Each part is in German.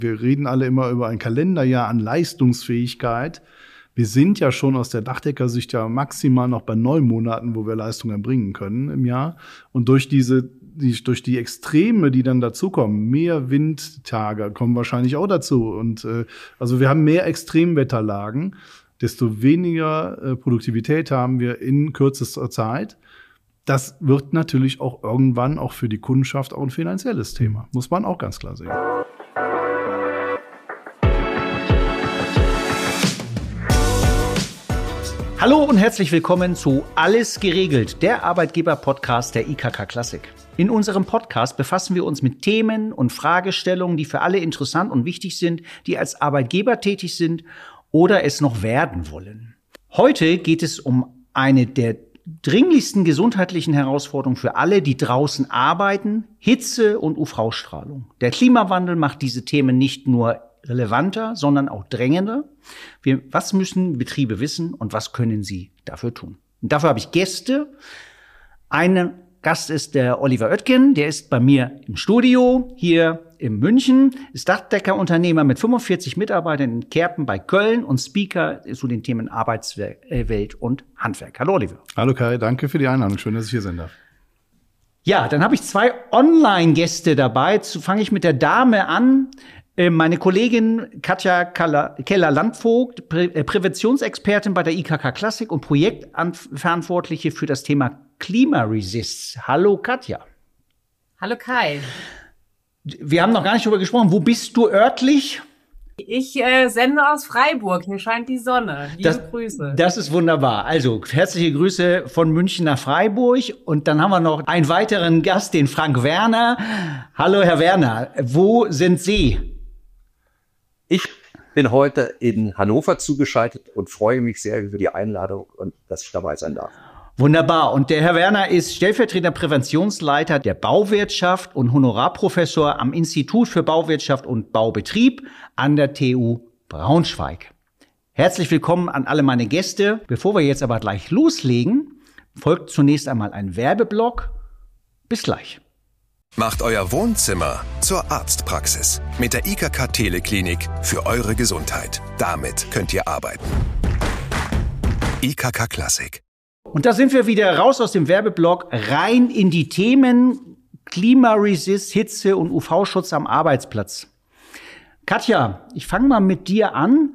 Wir reden alle immer über ein Kalenderjahr an Leistungsfähigkeit. Wir sind ja schon aus der Dachdeckersicht ja maximal noch bei 9 Monaten, wo wir Leistung erbringen können im Jahr. Und durch die Extreme, die dann dazukommen, mehr Windtage kommen wahrscheinlich auch dazu. Und also wir haben mehr Extremwetterlagen, desto weniger Produktivität haben wir in kürzester Zeit. Das wird natürlich auch irgendwann auch für die Kundenschaft auch ein finanzielles Thema. Muss man auch ganz klar sehen. Hallo und herzlich willkommen zu Alles geregelt, der Arbeitgeber-Podcast der IKK Klassik. In unserem Podcast befassen wir uns mit Themen und Fragestellungen, die für alle interessant und wichtig sind, die als Arbeitgeber tätig sind oder es noch werden wollen. Heute geht es um eine der dringlichsten gesundheitlichen Herausforderungen für alle, die draußen arbeiten: Hitze und UV-Strahlung. Der Klimawandel macht diese Themen nicht nur relevanter, sondern auch drängender. Was müssen Betriebe wissen und was können sie dafür tun? Und dafür habe ich Gäste. Ein Gast ist der Oliver Oetken, der ist bei mir im Studio hier in München, ist Dachdeckerunternehmer mit 45 Mitarbeitern in Kerpen bei Köln und Speaker zu den Themen Arbeitswelt und Handwerk. Hallo Oliver. Hallo Kai, danke für die Einladung. Schön, dass ich hier sein darf. Ja, dann habe ich 2 Online-Gäste dabei. Fange ich mit der Dame an. Meine Kollegin Katja Keller-Landvogt, Präventionsexpertin bei der IKK Klassik und Projektverantwortliche für das Thema Klimaresist. Hallo Katja. Hallo Kai. Wir haben noch gar nicht darüber gesprochen. Wo bist du örtlich? Ich sende aus Freiburg. Hier scheint die Sonne. Liebe Grüße. Das ist wunderbar. Also herzliche Grüße von München nach Freiburg. Und dann haben wir noch einen weiteren Gast, den Frank Werner. Hallo Herr Werner. Wo sind Sie? Ich bin heute in Hannover zugeschaltet und freue mich sehr über die Einladung und dass ich dabei sein darf. Wunderbar. Und der Herr Werner ist stellvertretender Präventionsleiter der Bauwirtschaft und Honorarprofessor am Institut für Bauwirtschaft und Baubetrieb an der TU Braunschweig. Herzlich willkommen an alle meine Gäste. Bevor wir jetzt aber gleich loslegen, folgt zunächst einmal ein Werbeblock. Bis gleich. Macht euer Wohnzimmer zur Arztpraxis mit der IKK Teleklinik für eure Gesundheit. Damit könnt ihr arbeiten. IKK Klassik. Und da sind wir wieder raus aus dem Werbeblock, rein in die Themen Klimaresist, Hitze und UV-Schutz am Arbeitsplatz. Katja, ich fange mal mit dir an,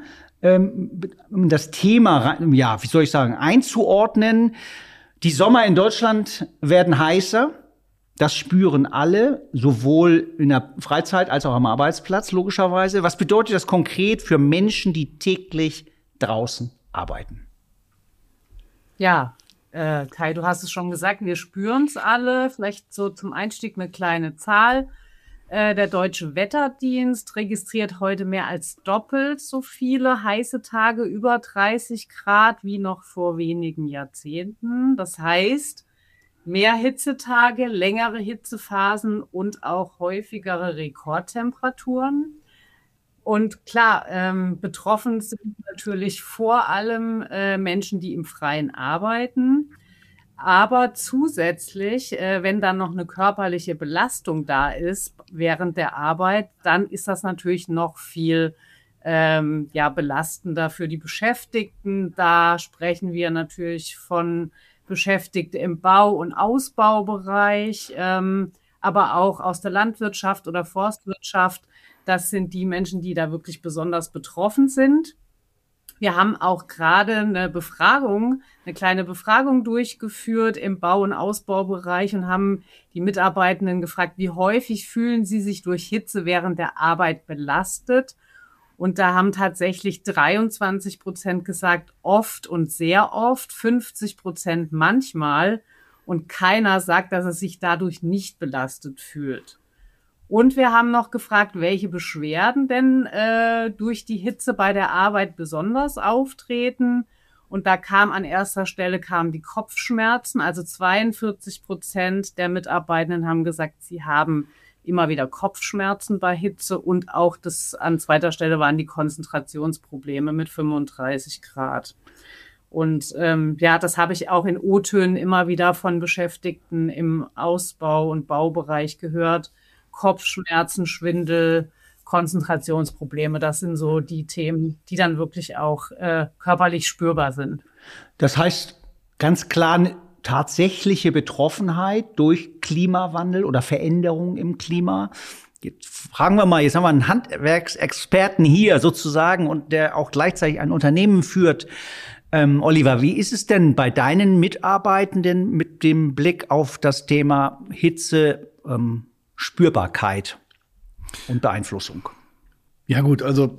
um das Thema, ja, wie soll ich sagen, einzuordnen. Die Sommer in Deutschland werden heißer. Das spüren alle, sowohl in der Freizeit als auch am Arbeitsplatz, logischerweise. Was bedeutet das konkret für Menschen, die täglich draußen arbeiten? Ja, Kai, du hast es schon gesagt, wir spüren es alle. Vielleicht so zum Einstieg eine kleine Zahl. Der Deutsche Wetterdienst registriert heute mehr als doppelt so viele heiße Tage über 30 Grad wie noch vor wenigen Jahrzehnten. Das heißt, mehr Hitzetage, längere Hitzephasen und auch häufigere Rekordtemperaturen. Und klar, betroffen sind natürlich vor allem Menschen, die im Freien arbeiten. Aber zusätzlich, wenn dann noch eine körperliche Belastung da ist während der Arbeit, dann ist das natürlich noch viel belastender für die Beschäftigten. Da sprechen wir natürlich von Beschäftigte im Bau- und Ausbaubereich, aber auch aus der Landwirtschaft oder Forstwirtschaft. Das sind die Menschen, die da wirklich besonders betroffen sind. Wir haben auch gerade eine kleine Befragung durchgeführt im Bau- und Ausbaubereich und haben die Mitarbeitenden gefragt, wie häufig fühlen sie sich durch Hitze während der Arbeit belastet? Und da haben tatsächlich 23% gesagt, oft und sehr oft, 50% manchmal. Und keiner sagt, dass er sich dadurch nicht belastet fühlt. Und wir haben noch gefragt, welche Beschwerden denn durch die Hitze bei der Arbeit besonders auftreten. Und da an erster Stelle kamen die Kopfschmerzen. Also 42% der Mitarbeitenden haben gesagt, sie haben immer wieder Kopfschmerzen bei Hitze. Und auch an zweiter Stelle waren die Konzentrationsprobleme mit 35 Grad. Und das habe ich auch in O-Tönen immer wieder von Beschäftigten im Ausbau- und Baubereich gehört. Kopfschmerzen, Schwindel, Konzentrationsprobleme. Das sind so die Themen, die dann wirklich auch körperlich spürbar sind. Das heißt ganz klar eine tatsächliche Betroffenheit durch Klimawandel oder Veränderungen im Klima. Jetzt fragen wir mal, jetzt haben wir einen Handwerksexperten hier sozusagen und der auch gleichzeitig ein Unternehmen führt. Oliver, wie ist es denn bei deinen Mitarbeitenden mit dem Blick auf das Thema Hitze, Spürbarkeit und Beeinflussung? Ja gut, also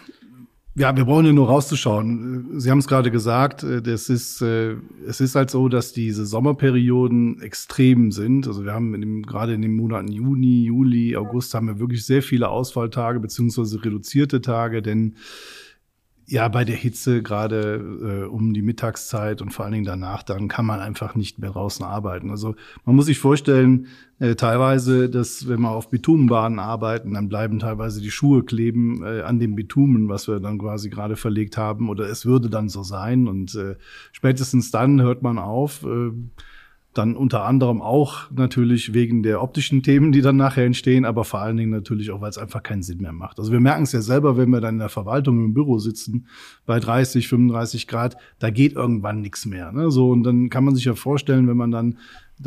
ja, wir brauchen ja nur rauszuschauen. Sie haben es gerade gesagt, es ist halt so, dass diese Sommerperioden extrem sind. Also wir haben gerade in den Monaten Juni, Juli, August haben wir wirklich sehr viele Ausfalltage beziehungsweise reduzierte Tage, denn ja, bei der Hitze gerade um die Mittagszeit und vor allen Dingen danach, dann kann man einfach nicht mehr draußen arbeiten. Also man muss sich vorstellen, teilweise, dass wenn wir auf Bitumenbahnen arbeiten, dann bleiben teilweise die Schuhe kleben an dem Bitumen, was wir dann quasi gerade verlegt haben. Oder es würde dann so sein. Und spätestens dann hört man auf. Dann unter anderem auch natürlich wegen der optischen Themen, die dann nachher entstehen, aber vor allen Dingen natürlich auch, weil es einfach keinen Sinn mehr macht. Also wir merken es ja selber, wenn wir dann in der Verwaltung im Büro sitzen, bei 30, 35 Grad, da geht irgendwann nichts mehr. Ne? So, und dann kann man sich ja vorstellen, wenn man dann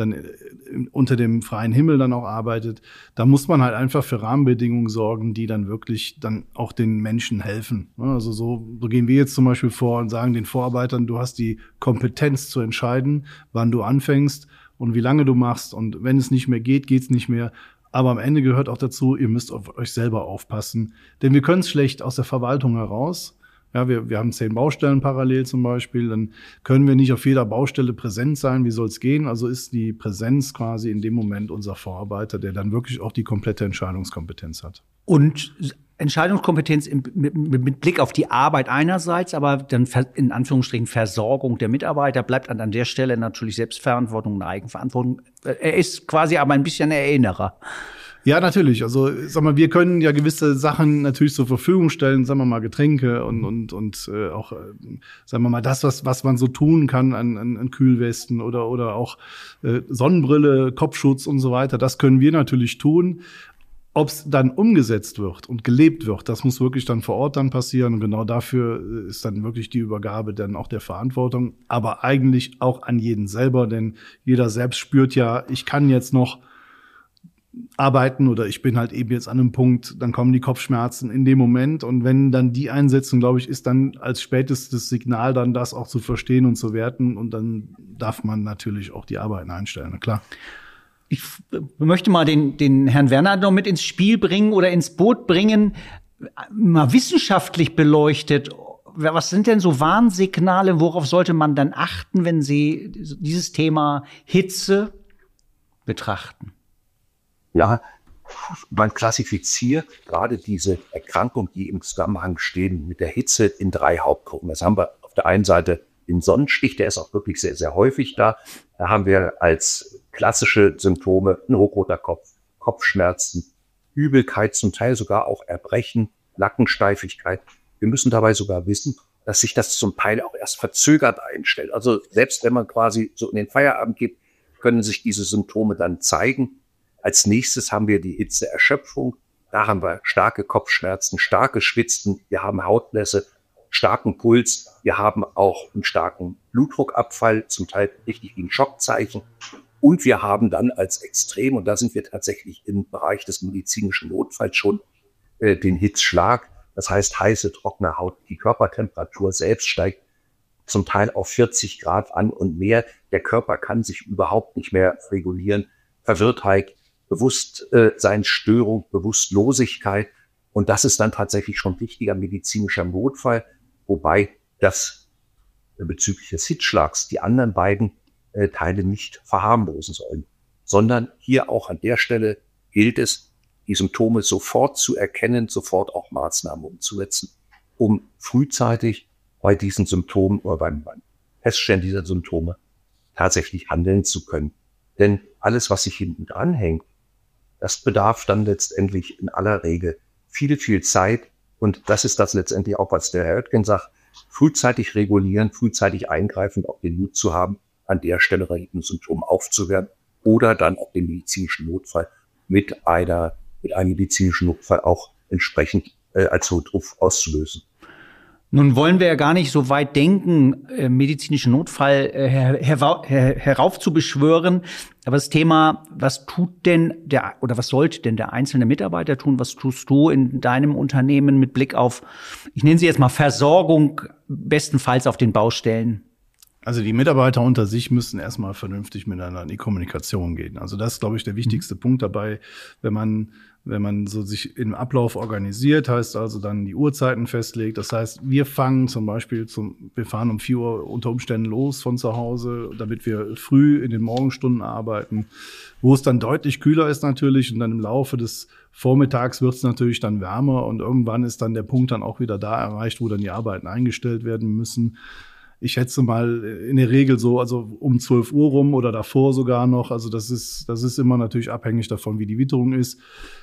unter dem freien Himmel dann auch arbeitet, da muss man halt einfach für Rahmenbedingungen sorgen, die dann wirklich dann auch den Menschen helfen. Also so gehen wir jetzt zum Beispiel vor und sagen den Vorarbeitern, du hast die Kompetenz zu entscheiden, wann du anfängst und wie lange du machst. Und wenn es nicht mehr geht, geht's nicht mehr. Aber am Ende gehört auch dazu, ihr müsst auf euch selber aufpassen. Denn wir können es schlecht aus der Verwaltung heraus. Ja, wir haben 10 Baustellen parallel zum Beispiel, dann können wir nicht auf jeder Baustelle präsent sein. Wie soll es gehen? Also ist die Präsenz quasi in dem Moment unser Vorarbeiter, der dann wirklich auch die komplette Entscheidungskompetenz hat. Und Entscheidungskompetenz mit Blick auf die Arbeit einerseits, aber dann in Anführungsstrichen Versorgung der Mitarbeiter bleibt an der Stelle natürlich Selbstverantwortung und Eigenverantwortung. Er ist quasi aber ein bisschen Erinnerer. Ja, natürlich. Also, sag mal, wir können ja gewisse Sachen natürlich zur Verfügung stellen, sagen wir mal Getränke und auch, sagen wir mal, das, was man so tun kann an Kühlwesten oder auch Sonnenbrille, Kopfschutz und so weiter. Das können wir natürlich tun. Ob es dann umgesetzt wird und gelebt wird, das muss wirklich dann vor Ort dann passieren. Und genau dafür ist dann wirklich die Übergabe dann auch der Verantwortung. Aber eigentlich auch an jeden selber, denn jeder selbst spürt ja, ich kann jetzt noch arbeiten oder ich bin halt eben jetzt an einem Punkt, dann kommen die Kopfschmerzen in dem Moment und wenn dann die einsetzen, glaube ich, ist dann als spätestes Signal dann das auch zu verstehen und zu werten und dann darf man natürlich auch die Arbeiten einstellen, na klar. Ich möchte mal den Herrn Werner noch mit ins Spiel bringen oder ins Boot bringen, mal wissenschaftlich beleuchtet. Was sind denn so Warnsignale, worauf sollte man dann achten, wenn Sie dieses Thema Hitze betrachten? Ja, man klassifiziert gerade diese Erkrankungen, die im Zusammenhang stehen mit der Hitze, in 3 Hauptgruppen. Das haben wir auf der einen Seite den Sonnenstich, der ist auch wirklich sehr, sehr häufig da. Da haben wir als klassische Symptome ein hochroter Kopf, Kopfschmerzen, Übelkeit, zum Teil sogar auch Erbrechen, Nackensteifigkeit. Wir müssen dabei sogar wissen, dass sich das zum Teil auch erst verzögert einstellt. Also selbst wenn man quasi so in den Feierabend geht, können sich diese Symptome dann zeigen. Als nächstes haben wir die Hitzeerschöpfung. Da haben wir starke Kopfschmerzen, starke Schwitzen. Wir haben Hautnässe, starken Puls. Wir haben auch einen starken Blutdruckabfall, zum Teil richtig wie ein Schockzeichen. Und wir haben dann als Extrem, und da sind wir tatsächlich im Bereich des medizinischen Notfalls schon, den Hitzschlag. Das heißt heiße, trockene Haut. Die Körpertemperatur selbst steigt zum Teil auf 40 Grad an und mehr. Der Körper kann sich überhaupt nicht mehr regulieren. Verwirrtheit, Bewusstseinsstörung, Bewusstlosigkeit. Und das ist dann tatsächlich schon wichtiger medizinischer Notfall, wobei das bezüglich des Hitzschlags die anderen beiden Teile nicht verharmlosen sollen, sondern hier auch an der Stelle gilt es, die Symptome sofort zu erkennen, sofort auch Maßnahmen umzusetzen, um frühzeitig bei diesen Symptomen oder beim Feststellen dieser Symptome tatsächlich handeln zu können. Denn alles, was sich hinten dran hängt, das bedarf dann letztendlich in aller Regel viel, viel Zeit. Und das ist das letztendlich auch, was der Herr Oetken sagt, frühzeitig regulieren, frühzeitig eingreifen, auch den Mut zu haben, an der Stelle ein Symptom aufzuhören oder dann auch den medizinischen Notfall mit einem medizinischen Notfall auch entsprechend als Notruf auszulösen. Nun wollen wir ja gar nicht so weit denken, medizinischen Notfall heraufzubeschwören. Aber das Thema, was tut denn was sollte denn der einzelne Mitarbeiter tun? Was tust du in deinem Unternehmen mit Blick auf, ich nenne sie jetzt mal Versorgung, bestenfalls auf den Baustellen? Also die Mitarbeiter unter sich müssen erstmal vernünftig miteinander in die Kommunikation gehen. Also das ist, glaube ich, der wichtigste Punkt dabei, wenn man so sich im Ablauf organisiert, heißt also dann die Uhrzeiten festlegt. Das heißt, wir fangen zum Beispiel wir fahren um 4 Uhr unter Umständen los von zu Hause, damit wir früh in den Morgenstunden arbeiten, wo es dann deutlich kühler ist natürlich, und dann im Laufe des Vormittags wird es natürlich dann wärmer, und irgendwann ist dann der Punkt dann auch wieder da erreicht, wo dann die Arbeiten eingestellt werden müssen. Ich schätze mal in der Regel so, also um 12 Uhr rum oder davor sogar noch. Also das ist immer natürlich abhängig davon, wie die Witterung ist.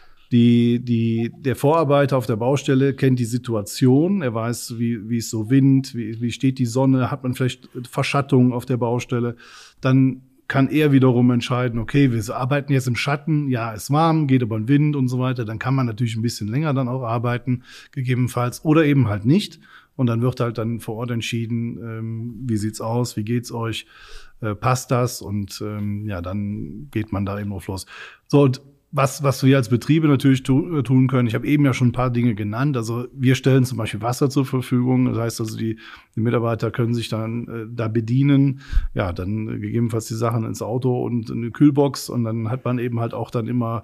Der Vorarbeiter auf der Baustelle kennt die Situation. Er weiß, wie es so Wind, wie steht die Sonne, hat man vielleicht Verschattung auf der Baustelle. Dann kann er wiederum entscheiden, okay, wir arbeiten jetzt im Schatten, ja, ist warm, geht aber ein Wind und so weiter. Dann kann man natürlich ein bisschen länger dann auch arbeiten, gegebenenfalls, oder eben halt nicht. Und dann wird halt dann vor Ort entschieden, wie sieht's aus, wie geht's euch, passt das? Und dann geht man da eben drauf los. So, und was wir als Betriebe natürlich tun können, ich habe eben ja schon ein paar Dinge genannt. Also wir stellen zum Beispiel Wasser zur Verfügung. Das heißt also, die Mitarbeiter können sich dann da bedienen. Ja, dann gegebenenfalls die Sachen ins Auto und eine Kühlbox. Und dann hat man eben halt auch dann immer,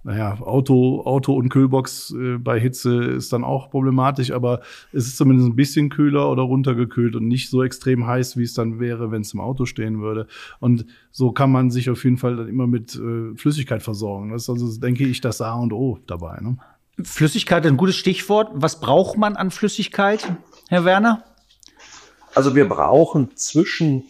Auto und Kühlbox bei Hitze ist dann auch problematisch, aber es ist zumindest ein bisschen kühler oder runtergekühlt und nicht so extrem heiß, wie es dann wäre, wenn es im Auto stehen würde. Und so kann man sich auf jeden Fall dann immer mit Flüssigkeit versorgen. Das ist also, denke ich, das A und O dabei. Ne? Flüssigkeit, ein gutes Stichwort. Was braucht man an Flüssigkeit, Herr Werner? Also wir brauchen zwischen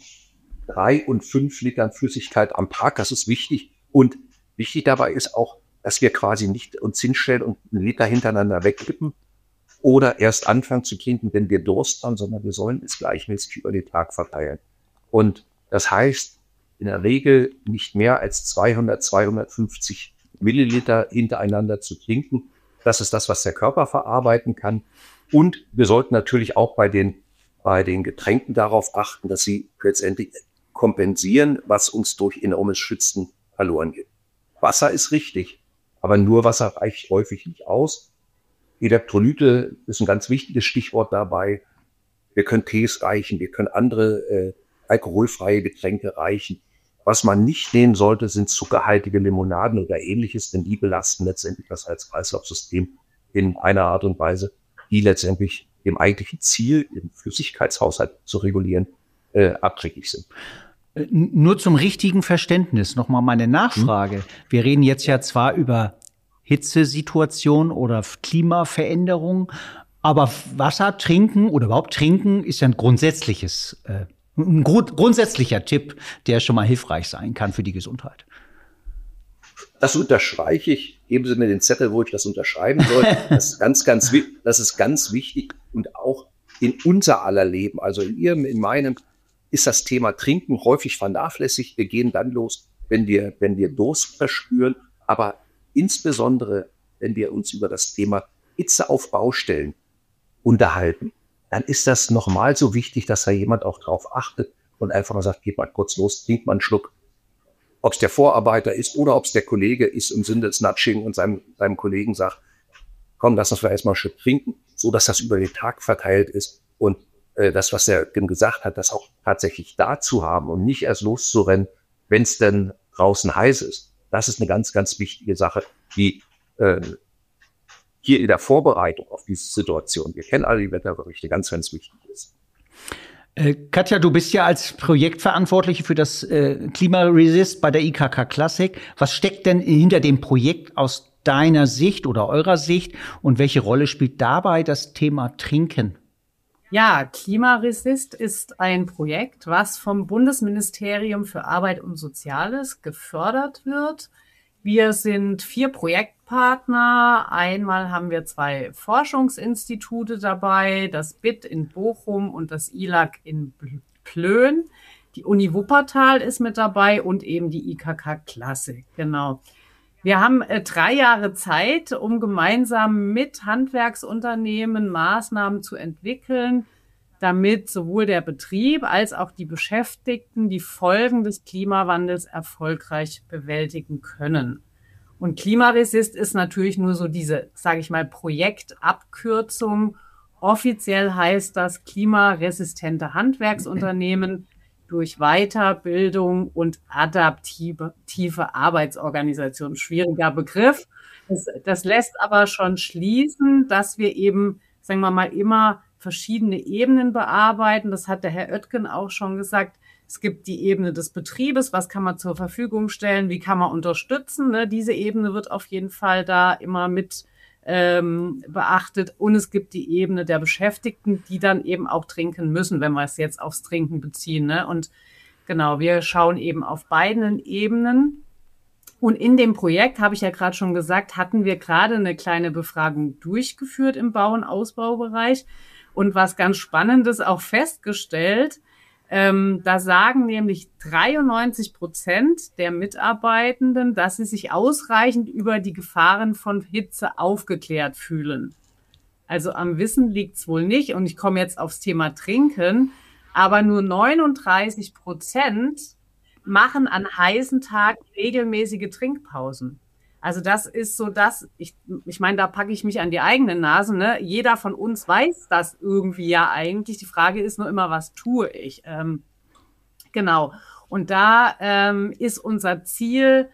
3 und 5 Litern Flüssigkeit am Tag. Das ist wichtig. Und wichtig dabei ist auch, dass wir quasi nicht uns hinstellen und einen Liter hintereinander wegkippen oder erst anfangen zu trinken, wenn wir Durst haben, sondern wir sollen es gleichmäßig über den Tag verteilen. Und das heißt, in der Regel nicht mehr als 200, 250 Milliliter hintereinander zu trinken. Das ist das, was der Körper verarbeiten kann. Und wir sollten natürlich auch bei den Getränken darauf achten, dass sie letztendlich kompensieren, was uns durch enormes Schwitzen verloren geht. Wasser ist richtig. Aber nur Wasser reicht häufig nicht aus. Elektrolyte ist ein ganz wichtiges Stichwort dabei. Wir können Tees reichen, wir können andere alkoholfreie Getränke reichen. Was man nicht nehmen sollte, sind zuckerhaltige Limonaden oder Ähnliches, denn die belasten letztendlich das Herz-Kreislauf-System in einer Art und Weise, die letztendlich dem eigentlichen Ziel, den Flüssigkeitshaushalt zu regulieren, abträglich sind. Nur zum richtigen Verständnis nochmal meine Nachfrage. Wir reden jetzt ja zwar über Hitzesituation oder Klimaveränderung, aber Wasser trinken oder überhaupt trinken ist ja ein grundsätzlicher Tipp, der schon mal hilfreich sein kann für die Gesundheit. Das unterstreiche ich. Geben Sie mir den Zettel, wo ich das unterschreiben soll. Das ist ganz wichtig und auch in unser aller Leben, also in Ihrem, in meinem, ist das Thema Trinken häufig vernachlässigt. Wir gehen dann los, wenn wir Durst verspüren, aber insbesondere, wenn wir uns über das Thema Hitze auf Baustellen unterhalten, dann ist das nochmal so wichtig, dass da jemand auch drauf achtet und einfach mal sagt, geht mal kurz los, trinkt mal einen Schluck. Ob es der Vorarbeiter ist oder ob es der Kollege ist, im Sinne des Nudging und seinem Kollegen sagt, komm, lass uns vielleicht erstmal einen Schluck trinken, so dass das über den Tag verteilt ist und das, was er gesagt hat, das auch tatsächlich da zu haben und nicht erst loszurennen, wenn es denn draußen heiß ist. Das ist eine ganz, ganz wichtige Sache, die hier in der Vorbereitung auf diese Situation, wir kennen alle die Wetterberichte, ganz, ganz wichtig ist. Katja, du bist ja als Projektverantwortliche für das Klimaresist bei der IKK Classic. Was steckt denn hinter dem Projekt aus deiner Sicht oder eurer Sicht und welche Rolle spielt dabei das Thema Trinken? Ja, Klimaresist ist ein Projekt, was vom Bundesministerium für Arbeit und Soziales gefördert wird. Wir sind 4 Projektpartner. Einmal haben wir 2 Forschungsinstitute dabei, das BIT in Bochum und das ILAG in Plön. Die Uni Wuppertal ist mit dabei und eben die IKK Classic, genau. Wir haben 3 Jahre Zeit, um gemeinsam mit Handwerksunternehmen Maßnahmen zu entwickeln, damit sowohl der Betrieb als auch die Beschäftigten die Folgen des Klimawandels erfolgreich bewältigen können. Und Klimaresist ist natürlich nur so diese, sage ich mal, Projektabkürzung. Offiziell heißt das klimaresistente Handwerksunternehmen durch Weiterbildung und adaptive Arbeitsorganisation. Schwieriger Begriff. Das lässt aber schon schließen, dass wir eben, sagen wir mal, immer verschiedene Ebenen bearbeiten. Das hat der Herr Oetken auch schon gesagt. Es gibt die Ebene des Betriebes, was kann man zur Verfügung stellen, wie kann man unterstützen. Ne? Diese Ebene wird auf jeden Fall da immer mit beachtet. Und es gibt die Ebene der Beschäftigten, die dann eben auch trinken müssen, wenn wir es jetzt aufs Trinken beziehen. Ne? Und genau, wir schauen eben auf beiden Ebenen. Und in dem Projekt, habe ich ja gerade schon gesagt, hatten wir gerade eine kleine Befragung durchgeführt im Bau- und Ausbaubereich und was ganz Spannendes auch festgestellt. Da sagen nämlich 93% der Mitarbeitenden, dass sie sich ausreichend über die Gefahren von Hitze aufgeklärt fühlen. Also am Wissen liegt's wohl nicht. Und ich komme jetzt aufs Thema Trinken. Aber nur 39% machen an heißen Tagen regelmäßige Trinkpausen. Also das ist so das, ich meine, da packe ich mich an die eigene Nase. Ne? Jeder von uns weiß das irgendwie ja eigentlich. Die Frage ist nur immer, was tue ich? Genau. Und da ist unser Ziel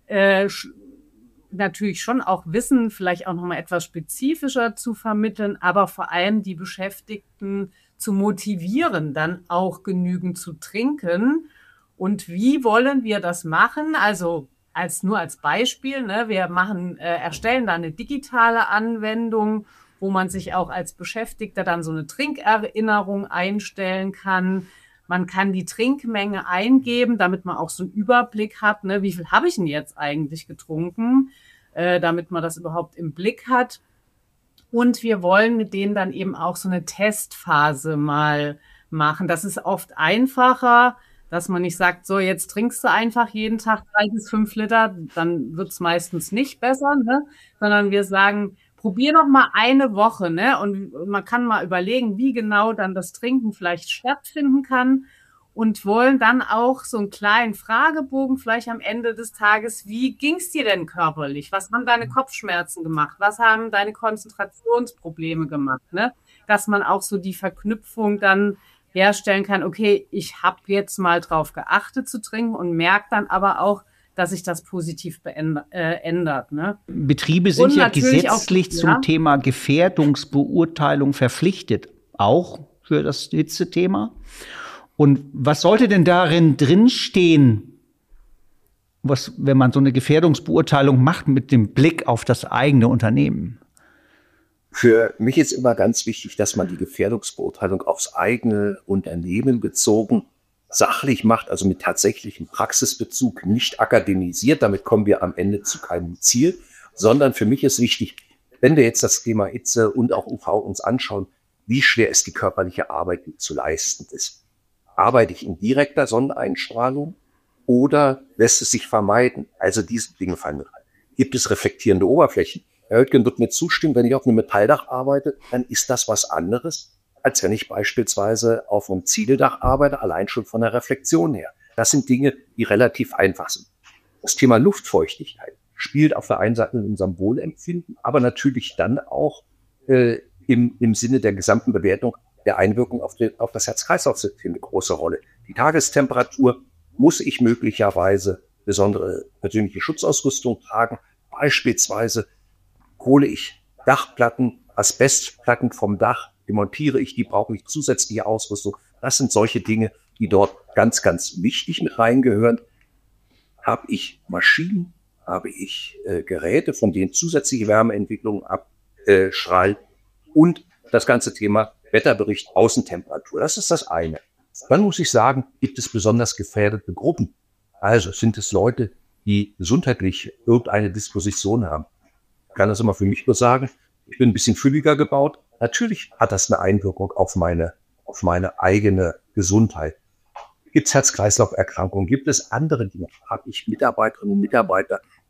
natürlich schon auch Wissen, vielleicht auch nochmal etwas spezifischer zu vermitteln, aber vor allem die Beschäftigten zu motivieren, dann auch genügend zu trinken. Und wie wollen wir das machen? Also nur als Beispiel, ne, wir erstellen da eine digitale Anwendung, wo man sich auch als Beschäftigter dann so eine Trinkerinnerung einstellen kann. Man kann die Trinkmenge eingeben, damit man auch so einen Überblick hat, ne, wie viel habe ich denn jetzt eigentlich getrunken, damit man das überhaupt im Blick hat. Und wir wollen mit denen dann eben auch so eine Testphase mal machen. Das ist oft einfacher, dass man nicht sagt, so jetzt trinkst du einfach jeden Tag 3 bis 5 Liter, dann wird's meistens nicht besser, ne? Sondern wir sagen, probier doch mal eine Woche, ne? Und man kann mal überlegen, wie genau dann das Trinken vielleicht stattfinden kann und wollen dann auch so einen kleinen Fragebogen vielleicht am Ende des Tages, wie ging's dir denn körperlich? Was haben deine Kopfschmerzen gemacht? Was haben deine Konzentrationsprobleme gemacht, ne? Dass man auch so die Verknüpfung dann herstellen kann, okay, ich habe jetzt mal drauf geachtet zu trinken und merke dann aber auch, dass sich das positiv ändert. Ne? Betriebe sind ja gesetzlich zum Thema Gefährdungsbeurteilung verpflichtet, auch für das Hitzethema. Und was sollte denn darin drinstehen, wenn man so eine Gefährdungsbeurteilung macht mit dem Blick auf das eigene Unternehmen? Für mich ist immer ganz wichtig, dass man die Gefährdungsbeurteilung aufs eigene Unternehmen bezogen sachlich macht, also mit tatsächlichem Praxisbezug, nicht akademisiert. Damit kommen wir am Ende zu keinem Ziel, sondern für mich ist wichtig, wenn wir jetzt das Thema Hitze und auch UV uns anschauen, wie schwer ist die körperliche Arbeit, die zu leisten ist. Arbeite ich in direkter Sonneneinstrahlung oder lässt es sich vermeiden? Also diese Dinge fallen mit rein. Gibt es reflektierende Oberflächen? Herr Oetken wird mir zustimmen, wenn ich auf einem Metalldach arbeite, dann ist das was anderes, als wenn ich beispielsweise auf einem Ziegeldach arbeite, allein schon von der Reflexion her. Das sind Dinge, die relativ einfach sind. Das Thema Luftfeuchtigkeit spielt auf der einen Seite in unserem Wohlempfinden, aber natürlich dann auch im Sinne der gesamten Bewertung der Einwirkung auf das Herz-Kreislauf-System eine große Rolle. Die Tagestemperatur, muss ich möglicherweise besondere persönliche Schutzausrüstung tragen, beispielsweise hole ich Dachplatten, Asbestplatten vom Dach, demontiere ich die, brauche ich zusätzliche Ausrüstung. Das sind solche Dinge, die dort ganz, ganz wichtig mit reingehören. Habe ich Maschinen, habe ich Geräte, von denen zusätzliche Wärmeentwicklung abstrahlt und das ganze Thema Wetterbericht, Außentemperatur. Das ist das eine. Dann muss ich sagen, gibt es besonders gefährdete Gruppen. Also sind es Leute, die gesundheitlich irgendeine Disposition haben. Ich kann das immer für mich nur sagen, ich bin ein bisschen fülliger gebaut. Natürlich hat das eine Einwirkung auf meine eigene Gesundheit. Gibt es Herz-Kreislauf-Erkrankungen? Gibt es andere Dinge? Habe ich Mitarbeiterinnen und Mitarbeiter,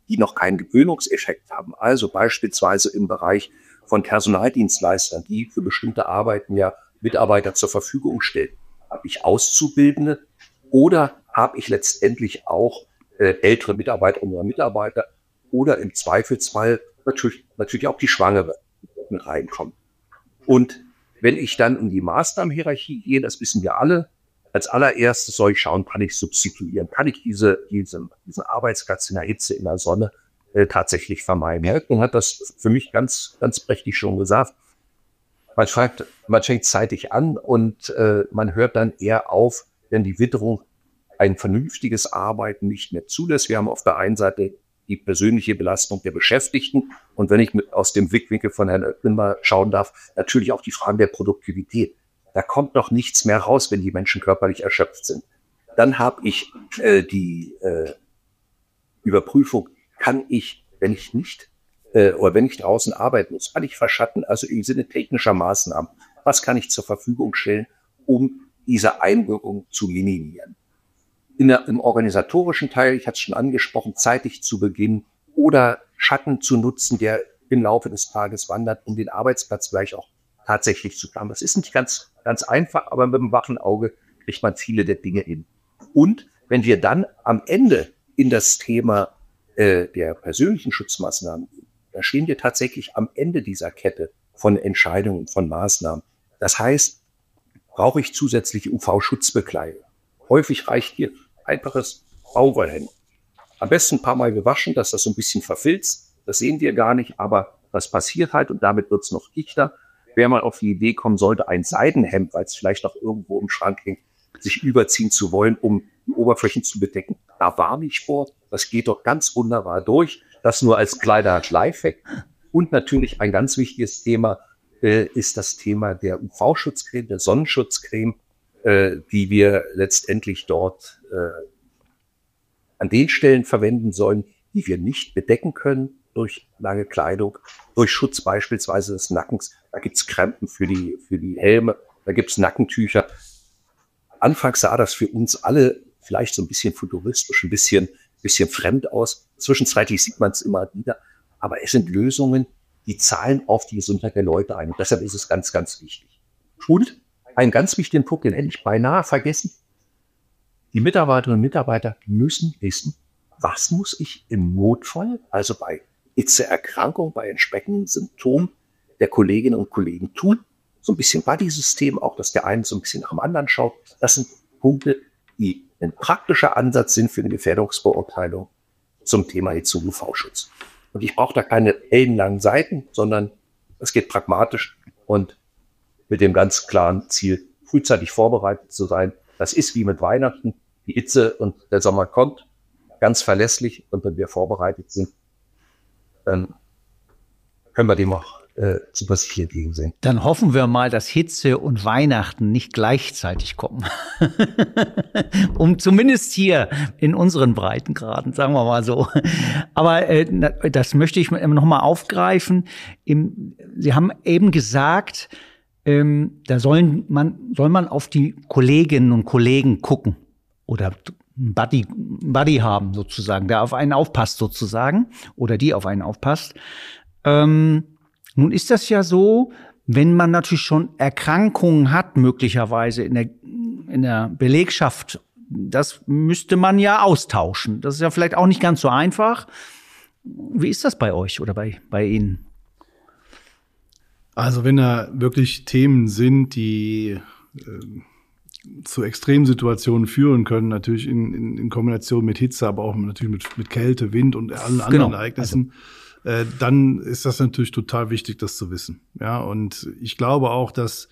die noch keinen Gewöhnungseffekt haben. Also beispielsweise im Bereich von Personaldienstleistern, die für bestimmte Arbeiten ja Mitarbeiter zur Verfügung stellen. Habe ich Auszubildende oder habe ich letztendlich auch ältere Mitarbeiterinnen oder Mitarbeiter oder im Zweifelsfall natürlich auch die Schwangere mit reinkommen. Und wenn ich dann in die Maßnahmenhierarchie gehe, das wissen wir alle, als allererstes soll ich schauen, kann ich substituieren, kann ich diesen Arbeitsplatz in der Hitze, in der Sonne tatsächlich vermeiden. Herr hat das für mich ganz, ganz prächtig schon gesagt. Man fängt zeitig an und man hört dann eher auf, wenn die Witterung ein vernünftiges Arbeiten nicht mehr zulässt. Wir haben auf der einen Seite die persönliche Belastung der Beschäftigten und wenn ich aus dem Blickwinkel von Herrn Oettgen mal schauen darf, natürlich auch die Fragen der Produktivität. Da kommt noch nichts mehr raus, wenn die Menschen körperlich erschöpft sind. Dann habe ich die Überprüfung, kann ich, wenn ich nicht oder wenn ich draußen arbeiten muss, kann ich verschatten, also im Sinne technischer Maßnahmen, was kann ich zur Verfügung stellen, um diese Einwirkung zu minimieren. Im organisatorischen Teil, ich hatte es schon angesprochen, zeitig zu beginnen oder Schatten zu nutzen, der im Laufe des Tages wandert, um den Arbeitsplatz gleich auch tatsächlich zu planen. Das ist nicht ganz einfach, aber mit einem wachen Auge kriegt man viele der Dinge hin. Und wenn wir dann am Ende in das Thema der persönlichen Schutzmaßnahmen gehen, da stehen wir tatsächlich am Ende dieser Kette von Entscheidungen, von Maßnahmen. Das heißt, brauche ich zusätzliche UV-Schutzbekleidung? Häufig reicht hier einfaches Overhemd. Am besten ein paar Mal gewaschen, dass das so ein bisschen verfilzt. Das sehen wir gar nicht, aber das passiert halt und damit wird es noch dichter. Wer mal auf die Idee kommen sollte, ein Seidenhemd, weil es vielleicht noch irgendwo im Schrank hängt, sich überziehen zu wollen, um die Oberflächen zu bedecken, da warne ich vor. Das geht doch ganz wunderbar durch. Das nur als kleiner Lifehack. Und natürlich ein ganz wichtiges Thema ist das Thema der UV-Schutzcreme, der Sonnenschutzcreme, die wir letztendlich dort an den Stellen verwenden sollen, die wir nicht bedecken können durch lange Kleidung, durch Schutz beispielsweise des Nackens. Da gibt's Krempen für die Helme, da gibt's Nackentücher. Anfangs sah das für uns alle vielleicht so ein bisschen futuristisch, ein bisschen fremd aus. Zwischenzeitlich sieht man es immer wieder. Aber es sind Lösungen, die zahlen auf die Gesundheit der Leute ein. Und deshalb ist es ganz, ganz wichtig. Und einen ganz wichtigen Punkt, den hätte ich beinahe vergessen. Die Mitarbeiterinnen und Mitarbeiter müssen wissen, was muss ich im Notfall, also bei Hitzeerkrankung, bei entsprechenden Symptomen der Kolleginnen und Kollegen tun. So ein bisschen Buddy-System auch, dass der eine so ein bisschen nach dem anderen schaut. Das sind Punkte, die ein praktischer Ansatz sind für eine Gefährdungsbeurteilung zum Thema Hitze- und UV-Schutz. Und ich brauche da keine ellenlangen Seiten, sondern es geht pragmatisch und mit dem ganz klaren Ziel, frühzeitig vorbereitet zu sein. Das ist wie mit Weihnachten. Die Hitze und der Sommer kommt ganz verlässlich. Und wenn wir vorbereitet sind, dann können wir dem auch zuversichtlich entgegensehen. Dann hoffen wir mal, dass Hitze und Weihnachten nicht gleichzeitig kommen. Zumindest hier in unseren Breitengraden, sagen wir mal so. Aber das möchte ich noch mal aufgreifen. Sie haben eben gesagt, da soll man auf die Kolleginnen und Kollegen gucken oder einen Buddy haben sozusagen, der auf einen aufpasst sozusagen oder die auf einen aufpasst. Nun ist das ja so, wenn man natürlich schon Erkrankungen hat, möglicherweise in der Belegschaft, das müsste man ja austauschen. Das ist ja vielleicht auch nicht ganz so einfach. Wie ist das bei euch oder bei Ihnen? Also wenn da wirklich Themen sind, die zu Extremsituationen führen können, natürlich in Kombination mit Hitze, aber auch natürlich mit Kälte, Wind und allen anderen Ereignissen, dann ist das natürlich total wichtig, das zu wissen. Ja, und ich glaube auch, dass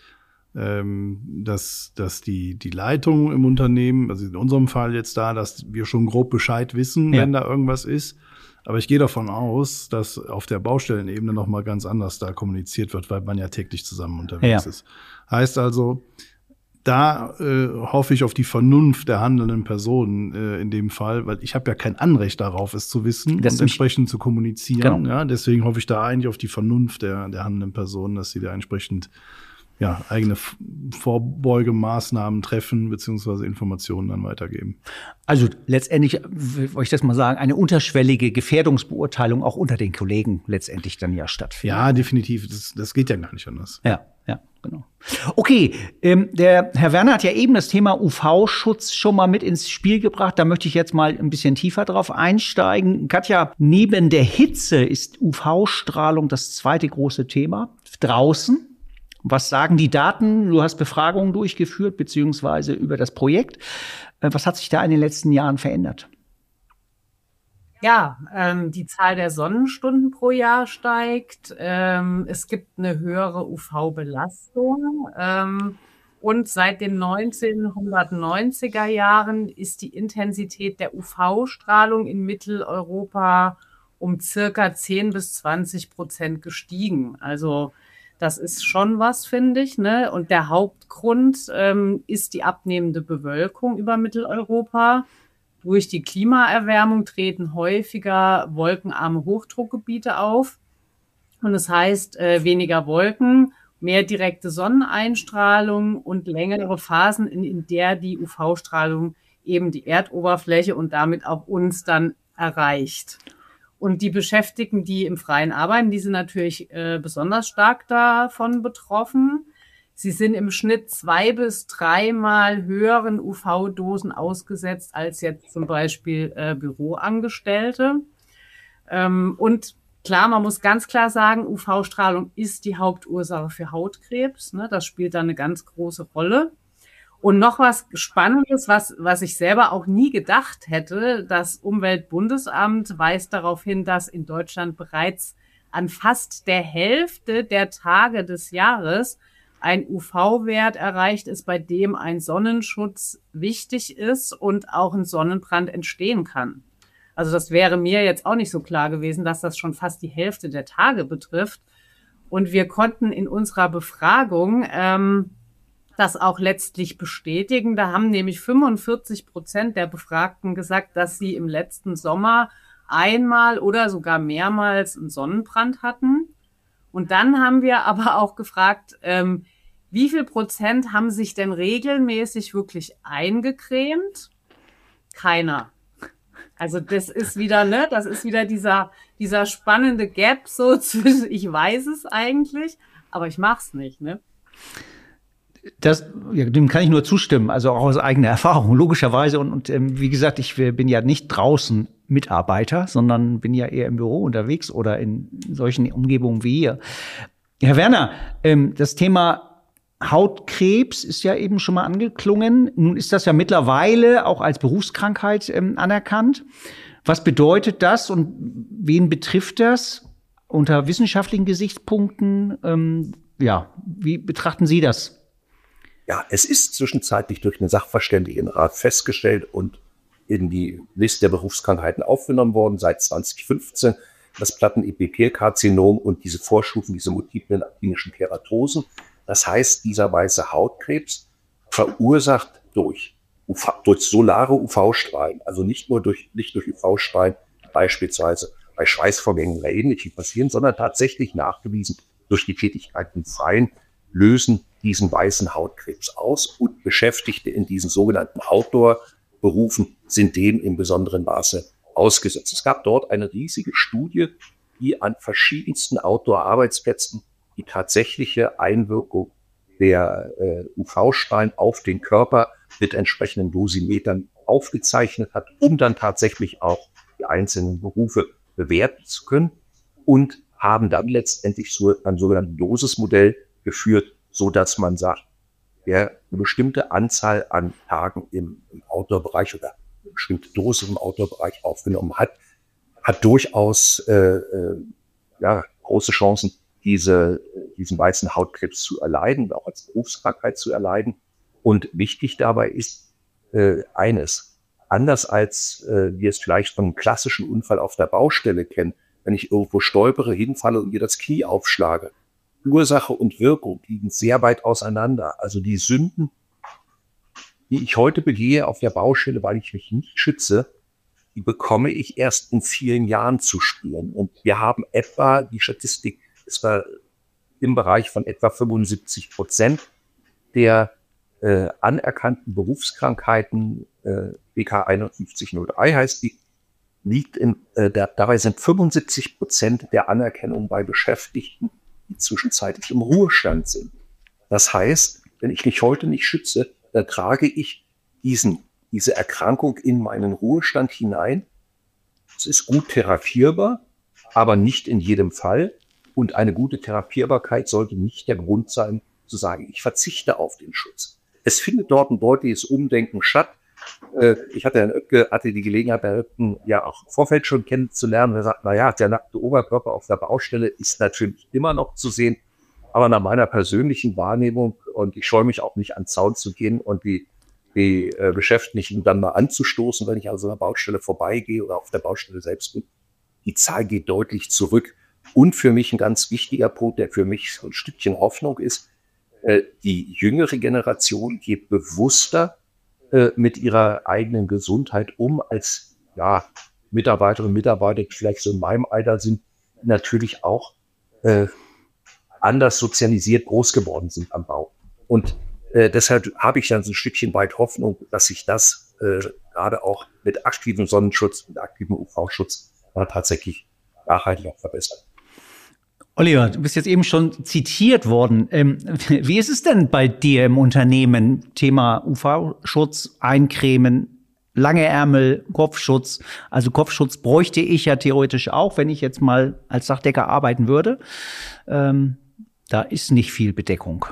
die Leitung im Unternehmen, also in unserem Fall jetzt dass wir schon grob Bescheid wissen, wenn da irgendwas ist. Aber ich gehe davon aus, dass auf der Baustellenebene noch mal ganz anders da kommuniziert wird, weil man ja täglich zusammen unterwegs ist. Heißt also, da hoffe ich auf die Vernunft der handelnden Personen in dem Fall, weil ich habe ja kein Anrecht darauf, es zu wissen und entsprechend zu kommunizieren. Genau. Ja, deswegen hoffe ich da eigentlich auf die Vernunft der handelnden Personen, dass sie da entsprechend eigene Vorbeugemaßnahmen treffen beziehungsweise Informationen dann weitergeben. Also letztendlich, wollte ich das mal sagen, eine unterschwellige Gefährdungsbeurteilung auch unter den Kollegen letztendlich dann ja stattfindet. Ja, definitiv. Das geht ja gar nicht anders. Ja, genau. Okay, der Herr Werner hat ja eben das Thema UV-Schutz schon mal mit ins Spiel gebracht. Da möchte ich jetzt mal ein bisschen tiefer drauf einsteigen. Katja, neben der Hitze ist UV-Strahlung das zweite große Thema draußen. Was sagen die Daten? Du hast Befragungen durchgeführt, beziehungsweise über das Projekt. Was hat sich da in den letzten Jahren verändert? Ja, die Zahl der Sonnenstunden pro Jahr steigt. Es gibt eine höhere UV-Belastung. Und seit den 1990er Jahren ist die Intensität der UV-Strahlung in Mitteleuropa um circa 10-20% gestiegen. Also das ist schon was, finde ich, ne? Und der Hauptgrund ist die abnehmende Bewölkung über Mitteleuropa. Durch die Klimaerwärmung treten häufiger wolkenarme Hochdruckgebiete auf. Und das heißt, weniger Wolken, mehr direkte Sonneneinstrahlung und längere Phasen, in der die UV-Strahlung eben die Erdoberfläche und damit auch uns dann erreicht. Und die Beschäftigten, die im Freien arbeiten, die sind natürlich besonders stark davon betroffen. Sie sind im Schnitt 2- bis 3-mal höheren UV-Dosen ausgesetzt als jetzt zum Beispiel Büroangestellte. Und klar, man muss ganz klar sagen, UV-Strahlung ist die Hauptursache für Hautkrebs. Ne? Das spielt da eine ganz große Rolle. Und noch was Spannendes, was ich selber auch nie gedacht hätte, das Umweltbundesamt weist darauf hin, dass in Deutschland bereits an fast der Hälfte der Tage des Jahres ein UV-Wert erreicht ist, bei dem ein Sonnenschutz wichtig ist und auch ein Sonnenbrand entstehen kann. Also das wäre mir jetzt auch nicht so klar gewesen, dass das schon fast die Hälfte der Tage betrifft. Und wir konnten in unserer Befragung das auch letztlich bestätigen. Da haben nämlich 45% der Befragten gesagt, dass sie im letzten Sommer einmal oder sogar mehrmals einen Sonnenbrand hatten. Und dann haben wir aber auch gefragt, wie viel Prozent haben sich denn regelmäßig wirklich eingecremt? Keiner. Also das ist wieder, ne, das ist wieder dieser spannende Gap so zwischen, ich weiß es eigentlich, aber ich mach's nicht, ne? Dem kann ich nur zustimmen, also auch aus eigener Erfahrung, logischerweise. Und wie gesagt, ich bin ja nicht draußen Mitarbeiter, sondern bin ja eher im Büro unterwegs oder in solchen Umgebungen wie hier. Herr Werner, das Thema Hautkrebs ist ja eben schon mal angeklungen. Nun ist das ja mittlerweile auch als Berufskrankheit anerkannt. Was bedeutet das und wen betrifft das unter wissenschaftlichen Gesichtspunkten? Wie betrachten Sie das? Ja, es ist zwischenzeitlich durch den Sachverständigenrat festgestellt und in die Liste der Berufskrankheiten aufgenommen worden seit 2015. Das Platten-Epithelkarzinom und diese Vorstufen, diese multiplen aktinischen Keratosen. Das heißt, dieser weiße Hautkrebs verursacht durch solare UV-Strahlen, also nicht durch UV-Strahlen, beispielsweise bei Schweißvorgängen oder Ähnlichem passieren, sondern tatsächlich nachgewiesen durch die Tätigkeit im Freien lösen diesen weißen Hautkrebs aus und Beschäftigte in diesen sogenannten Outdoor-Berufen sind dem im besonderen Maße ausgesetzt. Es gab dort eine riesige Studie, die an verschiedensten Outdoor-Arbeitsplätzen die tatsächliche Einwirkung der UV-Strahlen auf den Körper mit entsprechenden Dosimetern aufgezeichnet hat, um dann tatsächlich auch die einzelnen Berufe bewerten zu können und haben dann letztendlich so ein sogenanntes Dosismodell geführt, so dass man sagt, wer eine bestimmte Anzahl an Tagen im Outdoor-Bereich oder eine bestimmte Dosis im Outdoor-Bereich aufgenommen hat, hat durchaus große Chancen, diesen weißen Hautkrebs zu erleiden, auch als Berufskrankheit zu erleiden. Und wichtig dabei ist eines, anders als wir es vielleicht von einem klassischen Unfall auf der Baustelle kennen, wenn ich irgendwo stolpere, hinfalle und mir das Knie aufschlage. Ursache und Wirkung liegen sehr weit auseinander. Also die Sünden, die ich heute begehe auf der Baustelle, weil ich mich nicht schütze, die bekomme ich erst in vielen Jahren zu spüren. Und wir haben etwa, die Statistik ist im Bereich von etwa 75% der anerkannten Berufskrankheiten, BK 5103 heißt die, liegt dabei sind 75% der Anerkennung bei Beschäftigten, die zwischenzeitlich im Ruhestand sind. Das heißt, wenn ich mich heute nicht schütze, dann trage ich diese Erkrankung in meinen Ruhestand hinein. Es ist gut therapierbar, aber nicht in jedem Fall. Und eine gute Therapierbarkeit sollte nicht der Grund sein, zu sagen, ich verzichte auf den Schutz. Es findet dort ein deutliches Umdenken statt. Ich hatte die Gelegenheit, Herrn Oepken ja auch im Vorfeld schon kennenzulernen. Er sagt, der nackte Oberkörper auf der Baustelle ist natürlich immer noch zu sehen. Aber nach meiner persönlichen Wahrnehmung, und ich scheue mich auch nicht an den Zaun zu gehen und die Beschäftigten dann mal anzustoßen, wenn ich an so einer Baustelle vorbeigehe oder auf der Baustelle selbst bin, die Zahl geht deutlich zurück. Und für mich ein ganz wichtiger Punkt, der für mich so ein Stückchen Hoffnung ist, die jüngere Generation geht bewusster mit ihrer eigenen Gesundheit um, als Mitarbeiterinnen und Mitarbeiter, die vielleicht so in meinem Alter sind, natürlich auch anders sozialisiert groß geworden sind am Bau. Und deshalb habe ich dann so ein Stückchen weit Hoffnung, dass sich das gerade auch mit aktivem Sonnenschutz, mit aktivem UV-Schutz tatsächlich nachhaltig auch verbessert. Oliver, du bist jetzt eben schon zitiert worden. Wie ist es denn bei dir im Unternehmen? Thema UV-Schutz, Eincremen, lange Ärmel, Kopfschutz. Also Kopfschutz bräuchte ich ja theoretisch auch, wenn ich jetzt mal als Dachdecker arbeiten würde. Da ist nicht viel Bedeckung.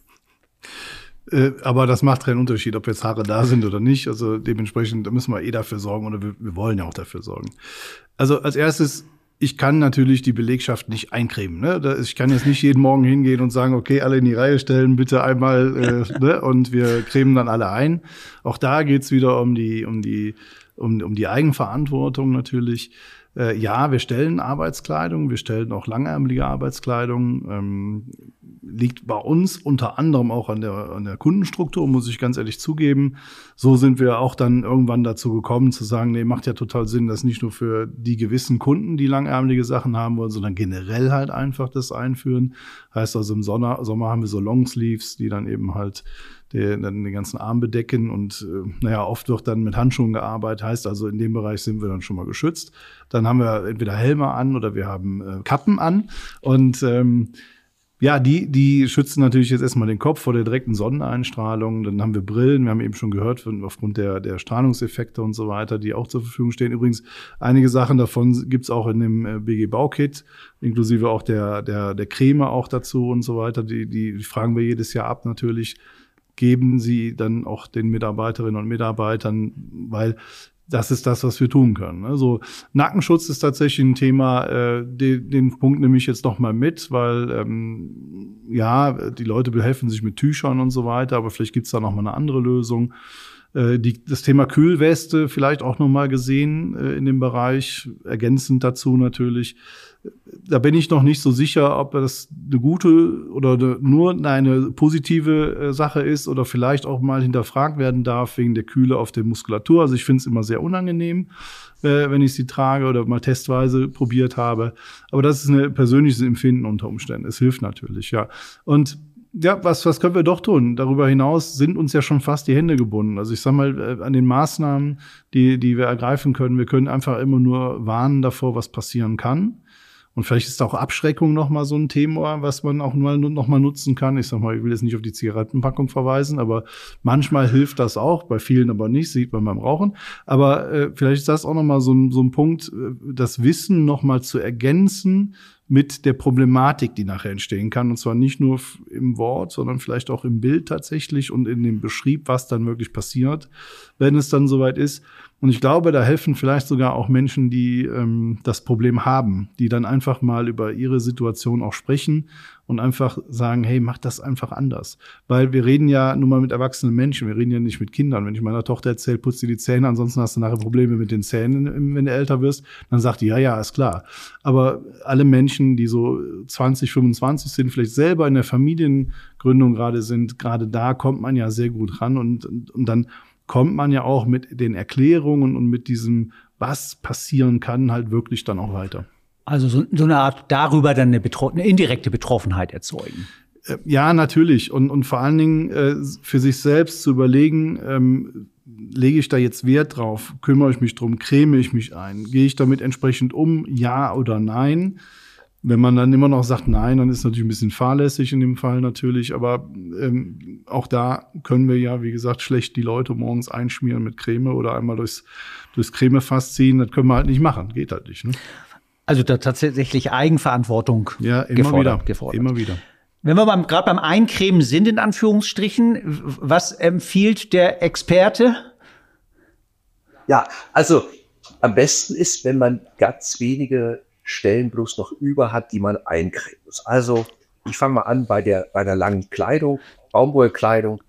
Aber das macht keinen Unterschied, ob jetzt Haare da sind oder nicht. Also dementsprechend müssen wir dafür sorgen oder wir wollen ja auch dafür sorgen. Also als erstes, ich kann natürlich die Belegschaft nicht eincremen. Ne? Ich kann jetzt nicht jeden Morgen hingehen und sagen, okay, alle in die Reihe stellen, bitte einmal, ne? Und wir cremen dann alle ein. Auch da geht's wieder um die Eigenverantwortung natürlich. Ja, wir stellen Arbeitskleidung, wir stellen auch langärmelige Arbeitskleidung. Liegt bei uns unter anderem auch an der Kundenstruktur, muss ich ganz ehrlich zugeben. So sind wir auch dann irgendwann dazu gekommen, zu sagen, nee, macht ja total Sinn, dass nicht nur für die gewissen Kunden, die langärmelige Sachen haben wollen, sondern generell halt einfach das einführen. Heißt also im Sommer haben wir so Longsleeves, die dann eben halt dann den ganzen Arm bedecken und oft wird dann mit Handschuhen gearbeitet, heißt also in dem Bereich sind wir dann schon mal geschützt. Dann haben wir entweder Helme an oder wir haben Kappen an und die schützen natürlich jetzt erstmal den Kopf vor der direkten Sonneneinstrahlung. Dann haben wir Brillen, wir haben eben schon gehört, aufgrund der Strahlungseffekte und so weiter, die auch zur Verfügung stehen. Übrigens, einige Sachen davon gibt's auch in dem BG-Baukit, inklusive auch der Creme auch dazu und so weiter. Die fragen wir jedes Jahr ab natürlich. Geben Sie dann auch den Mitarbeiterinnen und Mitarbeitern, weil das ist das, was wir tun können. Also Nackenschutz ist tatsächlich ein Thema, den Punkt nehme ich jetzt noch mal mit, weil die Leute behelfen sich mit Tüchern und so weiter, aber vielleicht gibt's da noch mal eine andere Lösung. Das Thema Kühlweste vielleicht auch noch mal gesehen in dem Bereich, ergänzend dazu natürlich. Da bin ich noch nicht so sicher, ob das eine gute oder nur eine positive Sache ist oder vielleicht auch mal hinterfragt werden darf wegen der Kühle auf der Muskulatur. Also ich finde es immer sehr unangenehm, wenn ich sie trage oder mal testweise probiert habe. Aber das ist ein persönliches Empfinden unter Umständen. Es hilft natürlich, ja. Und ja, was können wir doch tun? Darüber hinaus sind uns ja schon fast die Hände gebunden. Also ich sag mal, an den Maßnahmen, die wir ergreifen können, wir können einfach immer nur warnen davor, was passieren kann. Und vielleicht ist auch Abschreckung noch mal so ein Thema, was man auch noch mal nutzen kann. Ich sag mal, ich will jetzt nicht auf die Zigarettenpackung verweisen, aber manchmal hilft das auch, bei vielen aber nicht, sieht man beim Rauchen. Aber vielleicht ist das auch noch mal so ein Punkt, das Wissen noch mal zu ergänzen mit der Problematik, die nachher entstehen kann. Und zwar nicht nur im Wort, sondern vielleicht auch im Bild tatsächlich und in dem Beschrieb, was dann wirklich passiert, wenn es dann soweit ist. Und ich glaube, da helfen vielleicht sogar auch Menschen, die das Problem haben, die dann einfach mal über ihre Situation auch sprechen und einfach sagen, hey, mach das einfach anders. Weil wir reden ja nun mal mit erwachsenen Menschen, wir reden ja nicht mit Kindern. Wenn ich meiner Tochter erzähle, putz dir die Zähne, ansonsten hast du nachher Probleme mit den Zähnen, wenn du älter wirst, dann sagt die, ja, ist klar. Aber alle Menschen, die so 20, 25 sind, vielleicht selber in der Familiengründung gerade sind, gerade da kommt man ja sehr gut ran und dann kommt man ja auch mit den Erklärungen und mit diesem, was passieren kann, halt wirklich dann auch weiter. Also so eine Art darüber dann eine indirekte Betroffenheit erzeugen. Ja, natürlich. Und vor allen Dingen für sich selbst zu überlegen, lege ich da jetzt Wert drauf? Kümmere ich mich drum? Creme ich mich ein? Gehe ich damit entsprechend um? Ja oder nein? Wenn man dann immer noch sagt nein, dann ist es natürlich ein bisschen fahrlässig in dem Fall natürlich. Aber auch da können wir ja, wie gesagt, schlecht die Leute morgens einschmieren mit Creme oder einmal durchs Cremefass ziehen. Das können wir halt nicht machen. Geht halt nicht. Ne? Also da tatsächlich Eigenverantwortung gefordert. Immer wieder. Wenn wir gerade beim Eincremen sind, in Anführungsstrichen, was empfiehlt der Experte? Ja, also am besten ist, wenn man ganz wenige Stellen bloß noch über hat, die man eincremen muss. Also ich fange mal an bei der langen Kleidung, Baumwollkleidung,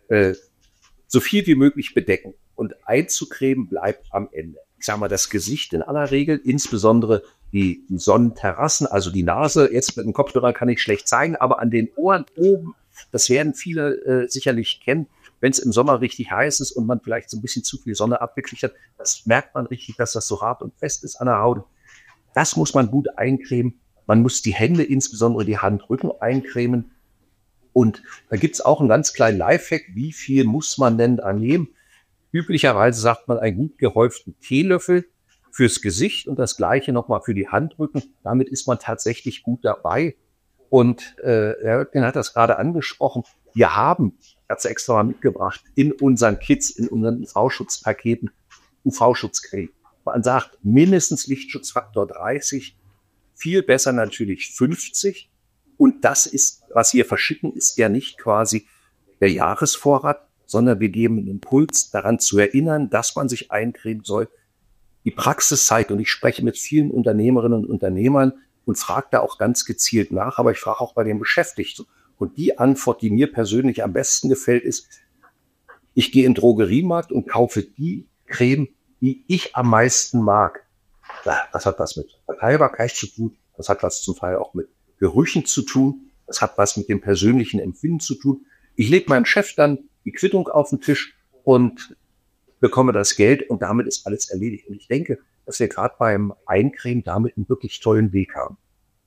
so viel wie möglich bedecken. Und einzucremen bleibt am Ende. Ich sage mal, das Gesicht in aller Regel, insbesondere die Sonnenterrassen, also die Nase, jetzt mit dem Kopfhörer kann ich schlecht zeigen, aber an den Ohren oben, das werden viele sicherlich kennen, wenn es im Sommer richtig heiß ist und man vielleicht so ein bisschen zu viel Sonne abgekriegt hat, das merkt man richtig, dass das so hart und fest ist an der Haut. Das muss man gut eincremen. Man muss die Hände, insbesondere die Handrücken, eincremen. Und da gibt es auch einen ganz kleinen Lifehack, wie viel muss man denn da nehmen? Üblicherweise sagt man einen gut gehäuften Teelöffel fürs Gesicht und das Gleiche nochmal für die Handrücken. Damit ist man tatsächlich gut dabei. Und Jürgen hat das gerade angesprochen. Wir haben, ich habe es extra mal mitgebracht, in unseren Kits, in unseren UV-Schutzpaketen UV-Schutzcreme. Man sagt mindestens Lichtschutzfaktor 30, viel besser natürlich 50. Und das ist, was wir verschicken, ist ja nicht quasi der Jahresvorrat, sondern wir geben einen Impuls, daran zu erinnern, dass man sich eincremen soll. Die Praxis zeigt, und ich spreche mit vielen Unternehmerinnen und Unternehmern und frage da auch ganz gezielt nach, aber ich frage auch bei den Beschäftigten. Und die Antwort, die mir persönlich am besten gefällt, ist, ich gehe in den Drogeriemarkt und kaufe die Creme, die ich am meisten mag. Das hat was mit Verteilbarkeit zu tun, das hat was zum Teil auch mit Gerüchen zu tun, das hat was mit dem persönlichen Empfinden zu tun. Ich lege meinem Chef dann die Quittung auf den Tisch und bekomme das Geld und damit ist alles erledigt. Und ich denke, dass wir gerade beim Eincremen damit einen wirklich tollen Weg haben.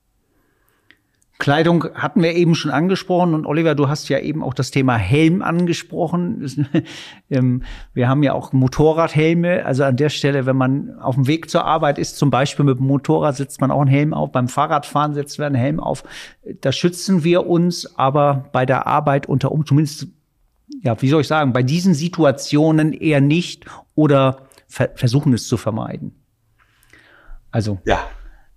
Kleidung hatten wir eben schon angesprochen und Oliver, du hast ja eben auch das Thema Helm angesprochen. Wir haben ja auch Motorradhelme, also an der Stelle, wenn man auf dem Weg zur Arbeit ist, zum Beispiel mit dem Motorrad, setzt man auch einen Helm auf, beim Fahrradfahren setzt man einen Helm auf. Da schützen wir uns, aber bei der Arbeit zumindest, ja, wie soll ich sagen, bei diesen Situationen eher nicht oder versuchen es zu vermeiden. Also. Ja.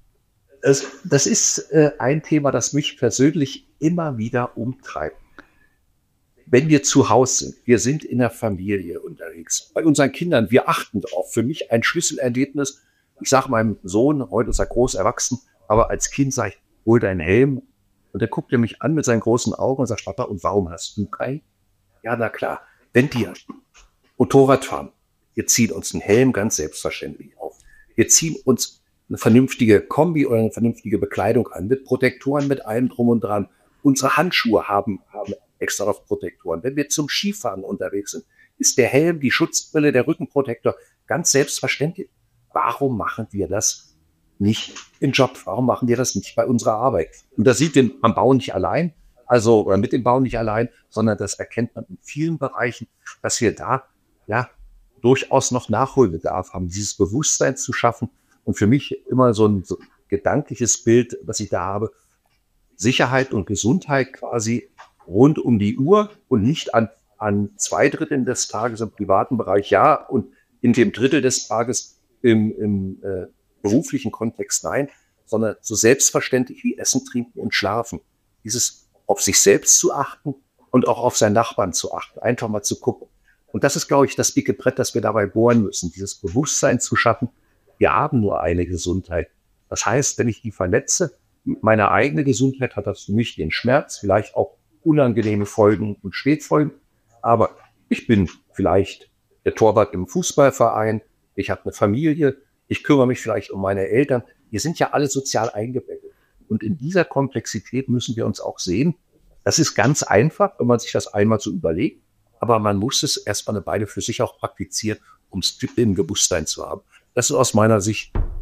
Das ist ein Thema, das mich persönlich immer wieder umtreibt. Wenn wir zu Hause sind, wir sind in der Familie unterwegs, bei unseren Kindern, wir achten drauf. Für mich ein Schlüsselerlebnis. Ich sage meinem Sohn, heute ist er groß erwachsen, aber als Kind sage ich, hol deinen Helm. Und er guckt mich an mit seinen großen Augen und sagt, Papa, und warum hast du keinen? Ja, na klar, wenn wir Motorrad fahren, wir ziehen uns einen Helm ganz selbstverständlich auf. Wir ziehen uns eine vernünftige Kombi oder eine vernünftige Bekleidung an, mit Protektoren, mit allem drum und dran. Unsere Handschuhe haben extra auf Protektoren. Wenn wir zum Skifahren unterwegs sind, ist der Helm, die Schutzbrille, der Rückenprotektor ganz selbstverständlich. Warum machen wir das nicht im Job? Warum machen wir das nicht bei unserer Arbeit? Und das sieht man am Bau nicht allein, oder mit dem Bau nicht allein, sondern das erkennt man in vielen Bereichen, dass wir da ja durchaus noch Nachholbedarf haben, dieses Bewusstsein zu schaffen. Und für mich immer so ein gedankliches Bild, was ich da habe, Sicherheit und Gesundheit quasi rund um die Uhr und nicht an 2 Dritteln des Tages im privaten Bereich, ja, und in dem Drittel des Tages im beruflichen Kontext nein, sondern so selbstverständlich wie Essen, Trinken und Schlafen. Dieses auf sich selbst zu achten und auch auf seinen Nachbarn zu achten, einfach mal zu gucken. Und das ist, glaube ich, das dicke Brett, das wir dabei bohren müssen, dieses Bewusstsein zu schaffen. Wir haben nur eine Gesundheit. Das heißt, wenn ich die verletze, meine eigene Gesundheit hat das für mich den Schmerz, vielleicht auch unangenehme Folgen und Spätfolgen. Aber ich bin vielleicht der Torwart im Fußballverein, ich habe eine Familie, ich kümmere mich vielleicht um meine Eltern. Wir sind ja alle sozial eingebettet. Und in dieser Komplexität müssen wir uns auch sehen. Das ist ganz einfach, wenn man sich das einmal so überlegt. Aber man muss es erstmal eine Weile für sich auch praktizieren, um es im Bewusstsein zu haben. Das ist aus meiner Sicht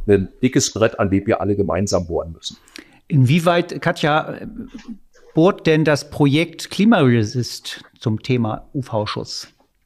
ein dickes Brett, an dem wir alle gemeinsam bohren müssen. Inwieweit, Katja, bohrt denn das Projekt Klimaresist zum Thema UV-Schutz?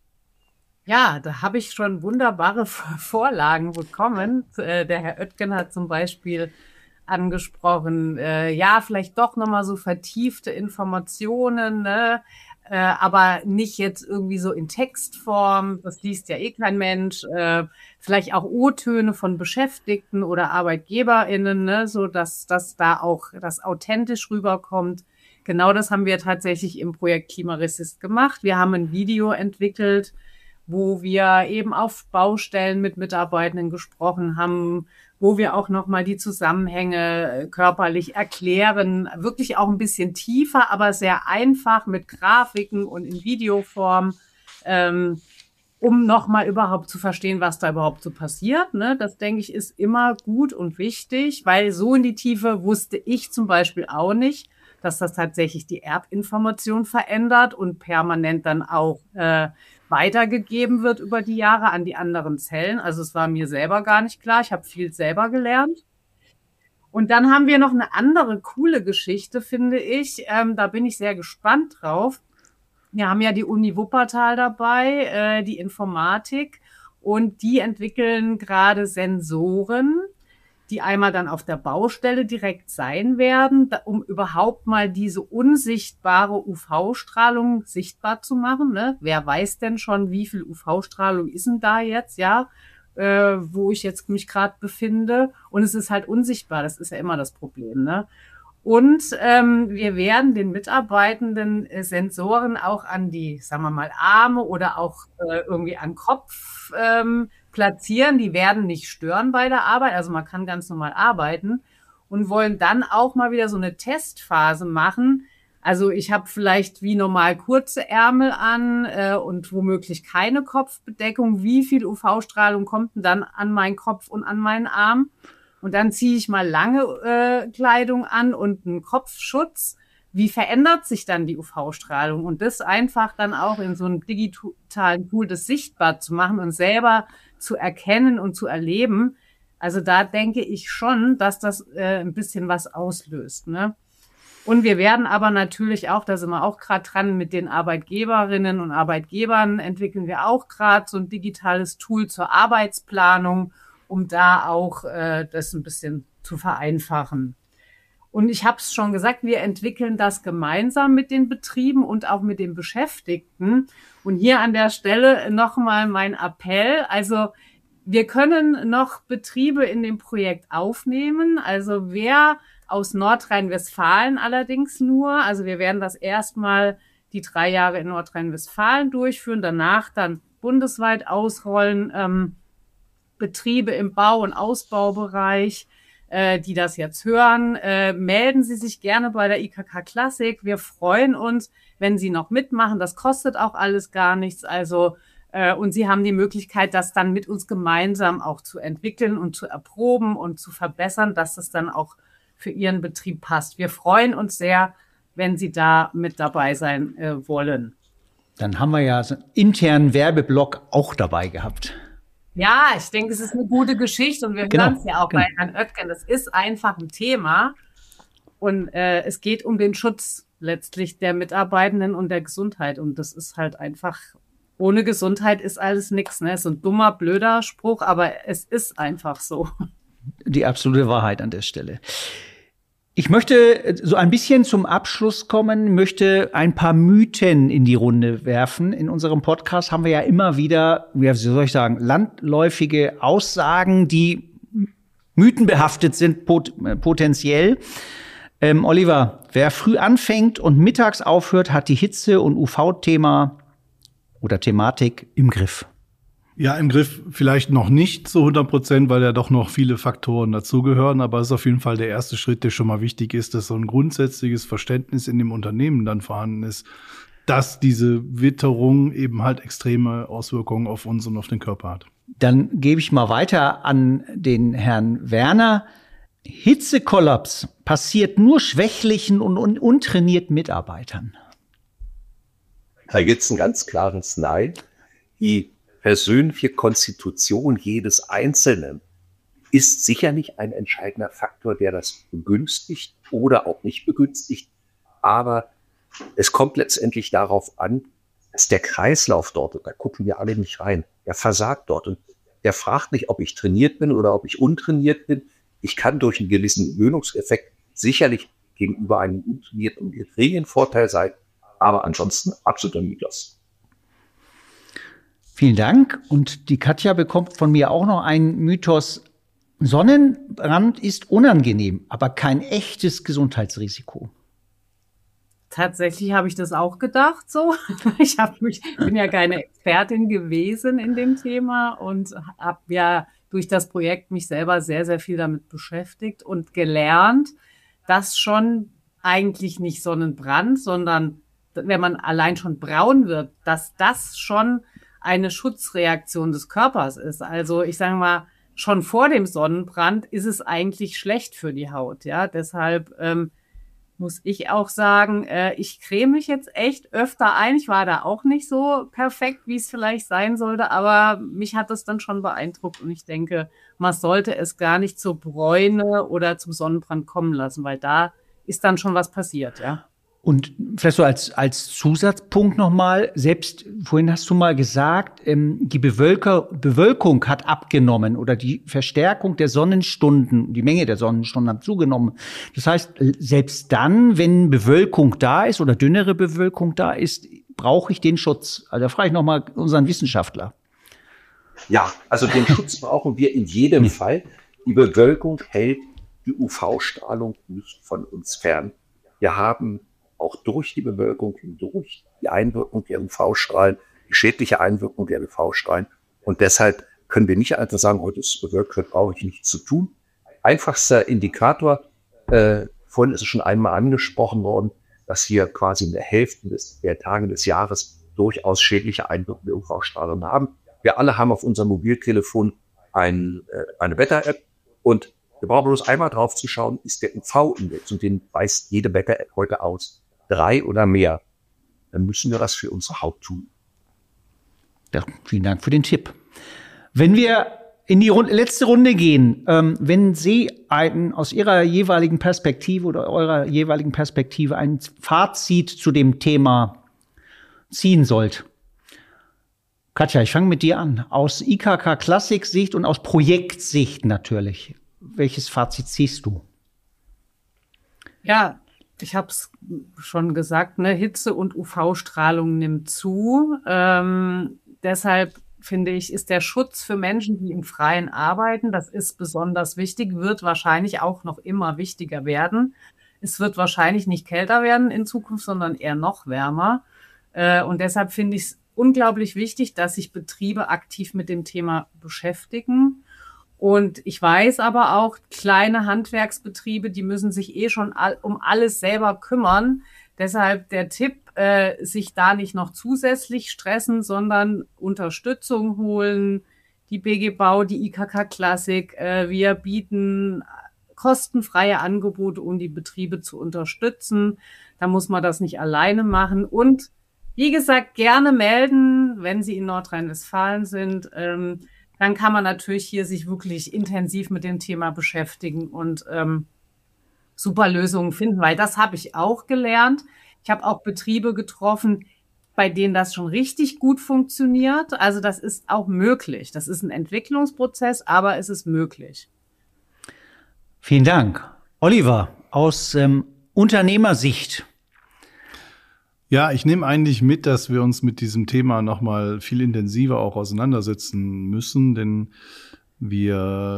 Ja, da habe ich schon wunderbare Vorlagen bekommen. Der Herr Oetken hat zum Beispiel angesprochen, ja, vielleicht doch nochmal so vertiefte Informationen, ne? Aber nicht jetzt irgendwie so in Textform, das liest ja eh kein Mensch, vielleicht auch O-Töne von Beschäftigten oder ArbeitgeberInnen, ne? So dass da auch das authentisch rüberkommt. Genau das haben wir tatsächlich im Projekt Klimaresist gemacht. Wir haben ein Video entwickelt, wo wir eben auf Baustellen mit Mitarbeitenden gesprochen haben, wo wir auch nochmal die Zusammenhänge körperlich erklären, wirklich auch ein bisschen tiefer, aber sehr einfach mit Grafiken und in Videoform, um nochmal überhaupt zu verstehen, was da überhaupt so passiert. Ne? Das, denke ich, ist immer gut und wichtig, weil so in die Tiefe wusste ich zum Beispiel auch nicht, dass das tatsächlich die Erbinformation verändert und permanent dann auch weitergegeben wird über die Jahre an die anderen Zellen. Also es war mir selber gar nicht klar. Ich habe viel selber gelernt. Und dann haben wir noch eine andere coole Geschichte, finde ich. Da bin ich sehr gespannt drauf. Wir haben ja die Uni Wuppertal dabei, die Informatik. Und die entwickeln gerade Sensoren, die einmal dann auf der Baustelle direkt sein werden, um überhaupt mal diese unsichtbare UV-Strahlung sichtbar zu machen. Ne? Wer weiß denn schon, wie viel UV-Strahlung ist denn da jetzt, ja, wo ich jetzt mich gerade befinde? Und es ist halt unsichtbar, das ist ja immer das Problem. Ne? Und wir werden den Mitarbeitenden Sensoren auch an die, sagen wir mal, Arme oder auch irgendwie an Kopf platzieren. Die werden nicht stören bei der Arbeit, also man kann ganz normal arbeiten und wollen dann auch mal wieder so eine Testphase machen. Also ich habe vielleicht wie normal kurze Ärmel an und womöglich keine Kopfbedeckung. Wie viel UV-Strahlung kommt denn dann an meinen Kopf und an meinen Arm? Und dann ziehe ich mal lange Kleidung an und einen Kopfschutz. Wie verändert sich dann die UV-Strahlung? Und das einfach dann auch in so einem digitalen Tool das sichtbar zu machen und selber zu erkennen und zu erleben. Also da denke ich schon, dass das ein bisschen was auslöst. Ne? Und wir werden aber natürlich auch, da sind wir auch gerade dran, mit den Arbeitgeberinnen und Arbeitgebern entwickeln wir auch gerade so ein digitales Tool zur Arbeitsplanung, um da auch das ein bisschen zu vereinfachen. Und ich habe es schon gesagt, wir entwickeln das gemeinsam mit den Betrieben und auch mit den Beschäftigten. Und hier an der Stelle nochmal mein Appell. Also wir können noch Betriebe in dem Projekt aufnehmen. Also wer aus Nordrhein-Westfalen allerdings nur, also wir werden das erstmal die 3 Jahre in Nordrhein-Westfalen durchführen, danach dann bundesweit ausrollen, Betriebe im Bau- und Ausbaubereich, die das jetzt hören, melden Sie sich gerne bei der IKK Klassik. Wir freuen uns, wenn Sie noch mitmachen. Das kostet auch alles gar nichts. Also und Sie haben die Möglichkeit, das dann mit uns gemeinsam auch zu entwickeln und zu erproben und zu verbessern, dass es dann auch für Ihren Betrieb passt. Wir freuen uns sehr, wenn Sie da mit dabei sein wollen. Dann haben wir ja so einen internen Werbeblock auch dabei gehabt. Ja, ich denke, es ist eine gute Geschichte und wir hören es ja auch bei Herrn Oetken. Das ist einfach ein Thema und es geht um den Schutz letztlich der Mitarbeitenden und der Gesundheit und das ist halt einfach, ohne Gesundheit ist alles nichts. Ne? So ein dummer, blöder Spruch, aber es ist einfach so. Die absolute Wahrheit an der Stelle. Ich möchte so ein bisschen zum Abschluss kommen, möchte ein paar Mythen in die Runde werfen. In unserem Podcast haben wir ja immer wieder, wie soll ich sagen, landläufige Aussagen, die mythenbehaftet sind, potenziell. Oliver, wer früh anfängt und mittags aufhört, hat die Hitze- und UV-Thema oder Thematik im Griff. Ja, im Griff vielleicht noch nicht zu 100%, weil ja doch noch viele Faktoren dazugehören. Aber es ist auf jeden Fall der erste Schritt, der schon mal wichtig ist, dass so ein grundsätzliches Verständnis in dem Unternehmen dann vorhanden ist, dass diese Witterung eben halt extreme Auswirkungen auf uns und auf den Körper hat. Dann gebe ich mal weiter an den Herrn Werner. Hitzekollaps passiert nur schwächlichen und untrainierten Mitarbeitern. Da gibt es ein ganz klares Nein. Die persönliche Konstitution jedes Einzelnen ist sicherlich ein entscheidender Faktor, der das begünstigt oder auch nicht begünstigt. Aber es kommt letztendlich darauf an, dass der Kreislauf dort, und da gucken wir alle nicht rein, der versagt dort. Und der fragt nicht, ob ich trainiert bin oder ob ich untrainiert bin. Ich kann durch einen gewissen Gewöhnungseffekt sicherlich gegenüber einem untrainierten und geringen Vorteil sein, aber ansonsten absoluter Mythos. Vielen Dank. Und die Katja bekommt von mir auch noch einen Mythos. Sonnenbrand ist unangenehm, aber kein echtes Gesundheitsrisiko. Tatsächlich habe ich das auch gedacht so. Bin ja keine Expertin gewesen in dem Thema und habe ja durch das Projekt mich selber sehr, sehr viel damit beschäftigt und gelernt, dass schon eigentlich nicht Sonnenbrand, sondern wenn man allein schon braun wird, dass das schon eine Schutzreaktion des Körpers ist. Also ich sage mal, schon vor dem Sonnenbrand ist es eigentlich schlecht für die Haut. Ja, deshalb muss ich auch sagen, ich creme mich jetzt echt öfter ein. Ich war da auch nicht so perfekt, wie es vielleicht sein sollte, aber mich hat das dann schon beeindruckt und ich denke, man sollte es gar nicht zur Bräune oder zum Sonnenbrand kommen lassen, weil da ist dann schon was passiert, ja. Und vielleicht so als Zusatzpunkt nochmal, selbst vorhin hast du mal gesagt, die Bewölkung hat abgenommen oder die Verstärkung der Sonnenstunden, die Menge der Sonnenstunden hat zugenommen. Das heißt, selbst dann, wenn Bewölkung da ist oder dünnere Bewölkung da ist, brauche ich den Schutz. Also da frage ich nochmal unseren Wissenschaftler. Ja, also den Schutz brauchen wir in jedem Fall. Die Bewölkung hält die UV-Strahlung nicht von uns fern. Wir haben auch durch die Bewölkung, durch die Einwirkung der UV-Strahlen, die schädliche Einwirkung der UV-Strahlen. Und deshalb können wir nicht einfach sagen, heute ist es bewölkt, heute brauche ich nichts zu tun. Einfachster Indikator, vorhin ist es schon einmal angesprochen worden, dass wir quasi in der Hälfte der Tage des Jahres durchaus schädliche Einwirkung der UV-Strahlen haben. Wir alle haben auf unserem Mobiltelefon eine Wetter-App und wir brauchen bloß einmal drauf zu schauen, ist der UV-Index, und den weist jede Wetter-App heute aus, 3 oder mehr. Dann müssen wir das für unsere Haut tun. Ja, vielen Dank für den Tipp. Wenn wir in die letzte Runde gehen, wenn Sie aus Ihrer jeweiligen Perspektive oder eurer jeweiligen Perspektive ein Fazit zu dem Thema ziehen sollt. Katja, ich fange mit dir an. Aus IKK-Klassik-Sicht und aus Projektsicht natürlich. Welches Fazit ziehst du? Ja, ich habe es schon gesagt, ne, Hitze und UV-Strahlung nimmt zu. Deshalb finde ich, ist der Schutz für Menschen, die im Freien arbeiten, das ist besonders wichtig, wird wahrscheinlich auch noch immer wichtiger werden. Es wird wahrscheinlich nicht kälter werden in Zukunft, sondern eher noch wärmer. Und deshalb finde ich es unglaublich wichtig, dass sich Betriebe aktiv mit dem Thema beschäftigen. Und ich weiß aber auch, kleine Handwerksbetriebe, die müssen sich schon um alles selber kümmern. Deshalb der Tipp, sich da nicht noch zusätzlich stressen, sondern Unterstützung holen. Die BG Bau, die IKK Klassik, wir bieten kostenfreie Angebote, um die Betriebe zu unterstützen. Da muss man das nicht alleine machen. Und wie gesagt, gerne melden, wenn Sie in Nordrhein-Westfalen sind. Dann kann man natürlich hier sich wirklich intensiv mit dem Thema beschäftigen und super Lösungen finden, weil das habe ich auch gelernt. Ich habe auch Betriebe getroffen, bei denen das schon richtig gut funktioniert. Also das ist auch möglich. Das ist ein Entwicklungsprozess, aber es ist möglich. Vielen Dank. Oliver, aus Unternehmersicht. Ja, ich nehme eigentlich mit, dass wir uns mit diesem Thema noch mal viel intensiver auch auseinandersetzen müssen, denn wir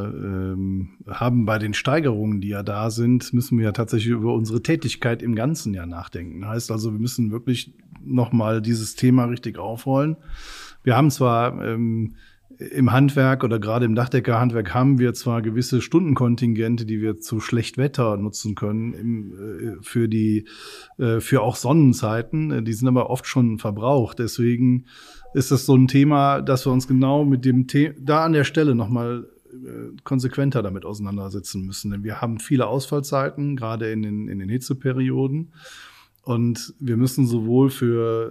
haben bei den Steigerungen, die ja da sind, müssen wir ja tatsächlich über unsere Tätigkeit im ganzen Jahr nachdenken. Heißt also, wir müssen wirklich noch mal dieses Thema richtig aufrollen. Wir haben zwar im Handwerk oder gerade im Dachdeckerhandwerk haben wir zwar gewisse Stundenkontingente, die wir zu Schlechtwetter nutzen können für auch Sonnenzeiten. Die sind aber oft schon verbraucht. Deswegen ist das so ein Thema, dass wir uns genau mit dem da an der Stelle nochmal konsequenter damit auseinandersetzen müssen. Denn wir haben viele Ausfallzeiten, gerade in den Hitzeperioden. Und wir müssen sowohl für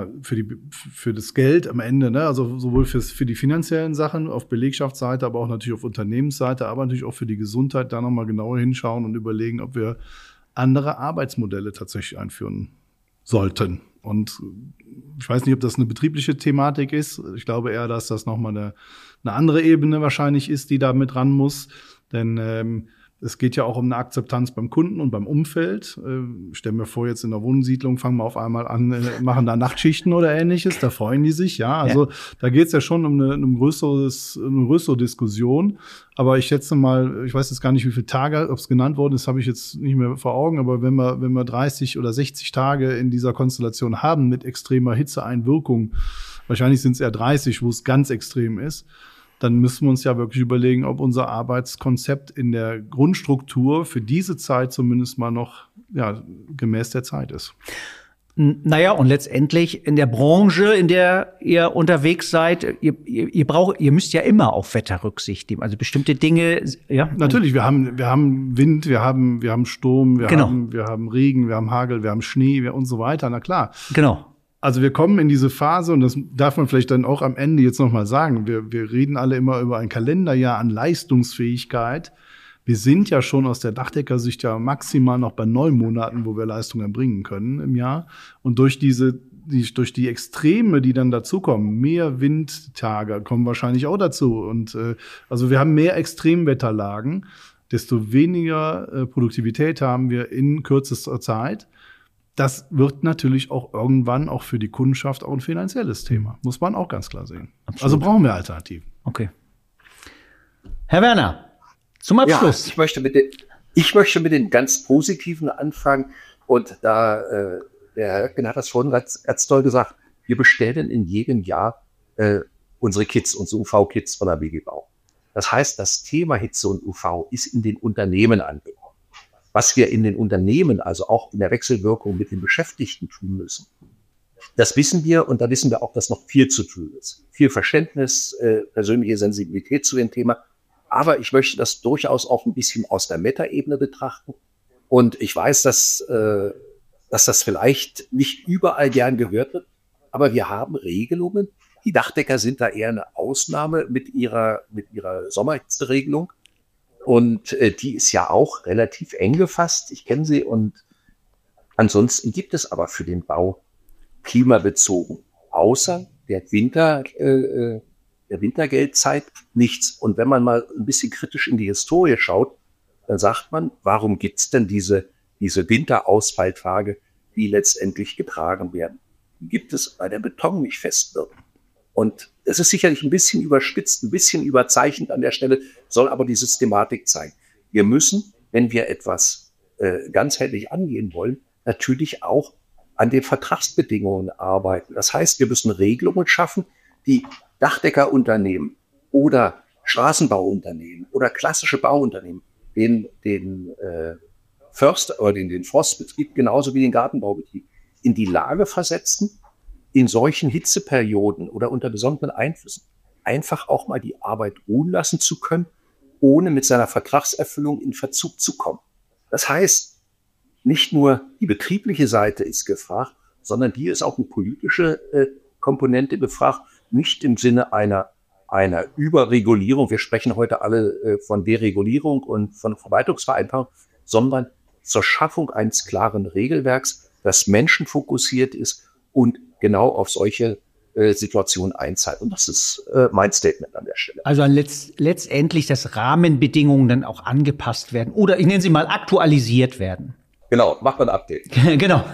das Geld am Ende, ne, also sowohl für die finanziellen Sachen auf Belegschaftsseite, aber auch natürlich auf Unternehmensseite, aber natürlich auch für die Gesundheit da nochmal genauer hinschauen und überlegen, ob wir andere Arbeitsmodelle tatsächlich einführen sollten. Und ich weiß nicht, ob das eine betriebliche Thematik ist. Ich glaube eher, dass das nochmal eine andere Ebene wahrscheinlich ist, die da mit ran muss. Denn es geht ja auch um eine Akzeptanz beim Kunden und beim Umfeld. Stell mir vor, jetzt in der Wohnsiedlung fangen wir auf einmal an, machen da Nachtschichten oder Ähnliches. Da freuen die sich, ja. Also da geht es ja schon um eine größere Diskussion. Aber ich schätze mal, ich weiß jetzt gar nicht, wie viele Tage, ob es genannt worden ist, habe ich jetzt nicht mehr vor Augen. Aber wenn wir 30 oder 60 Tage in dieser Konstellation haben mit extremer Hitzeeinwirkung, wahrscheinlich sind es eher 30, wo es ganz extrem ist, dann müssen wir uns ja wirklich überlegen, ob unser Arbeitskonzept in der Grundstruktur für diese Zeit zumindest mal noch gemäß der Zeit ist. Naja, und letztendlich in der Branche, in der ihr unterwegs seid, ihr müsst ja immer auf Wetter Rücksicht nehmen. Also bestimmte Dinge, ja. Natürlich, wir haben Wind, wir haben Sturm, wir haben Regen, wir haben Hagel, wir haben Schnee und so weiter. Na klar. Genau. Also wir kommen in diese Phase, und das darf man vielleicht dann auch am Ende jetzt nochmal sagen, wir reden alle immer über ein Kalenderjahr an Leistungsfähigkeit. Wir sind ja schon aus der Dachdeckersicht ja maximal noch bei 9 Monaten, wo wir Leistung erbringen können im Jahr. Und durch die Extreme, die dann dazukommen, mehr Windtage kommen wahrscheinlich auch dazu. Und also wir haben mehr Extremwetterlagen, desto weniger Produktivität haben wir in kürzester Zeit. Das wird natürlich auch irgendwann auch für die Kundschaft auch ein finanzielles Thema. Muss man auch ganz klar sehen. Absolut. Also brauchen wir Alternativen. Okay. Herr Werner, zum Abschluss. Ja, ich möchte mit den ganz Positiven anfangen. Und da, der Herr Höttgen hat das vorhin ganz toll gesagt, wir bestellen in jedem Jahr unsere Kits, unsere UV-Kits von der BG Bau. Das heißt, das Thema Hitze und UV ist in den Unternehmen angekommen. Was wir in den Unternehmen, also auch in der Wechselwirkung mit den Beschäftigten tun müssen, das wissen wir, und da wissen wir auch, dass noch viel zu tun ist. Viel Verständnis, persönliche Sensibilität zu dem Thema. Aber ich möchte das durchaus auch ein bisschen aus der Metaebene betrachten. Und ich weiß, dass das vielleicht nicht überall gern gehört wird, aber wir haben Regelungen. Die Dachdecker sind da eher eine Ausnahme mit ihrer Sommerhitzeregelung. Und die ist ja auch relativ eng gefasst. Ich kenne sie. Und ansonsten gibt es aber für den Bau klimabezogen, außer der Wintergeldzeit, nichts. Und wenn man mal ein bisschen kritisch in die Historie schaut, dann sagt man, warum gibt es denn diese Winterausfalltage, die letztendlich getragen werden? Die gibt es, weil der Beton nicht fest wird. Und es ist sicherlich ein bisschen überspitzt, ein bisschen überzeichnet an der Stelle, soll aber die Systematik zeigen. Wir müssen, wenn wir etwas ganzheitlich angehen wollen, natürlich auch an den Vertragsbedingungen arbeiten. Das heißt, wir müssen Regelungen schaffen, die Dachdeckerunternehmen oder Straßenbauunternehmen oder klassische Bauunternehmen, den Förster oder den Forstbetrieb genauso wie den Gartenbaubetrieb in die Lage versetzen, in solchen Hitzeperioden oder unter besonderen Einflüssen einfach auch mal die Arbeit ruhen lassen zu können, ohne mit seiner Vertragserfüllung in Verzug zu kommen. Das heißt, nicht nur die betriebliche Seite ist gefragt, sondern hier ist auch eine politische Komponente gefragt, nicht im Sinne einer Überregulierung. Wir sprechen heute alle von Deregulierung und von Verwaltungsvereinbarung, sondern zur Schaffung eines klaren Regelwerks, das menschenfokussiert ist und genau auf solche Situationen einzahlt. Und das ist mein Statement an der Stelle. Also letztendlich, dass Rahmenbedingungen dann auch angepasst werden oder ich nenne sie mal aktualisiert werden. Genau, macht man ein Update. Genau.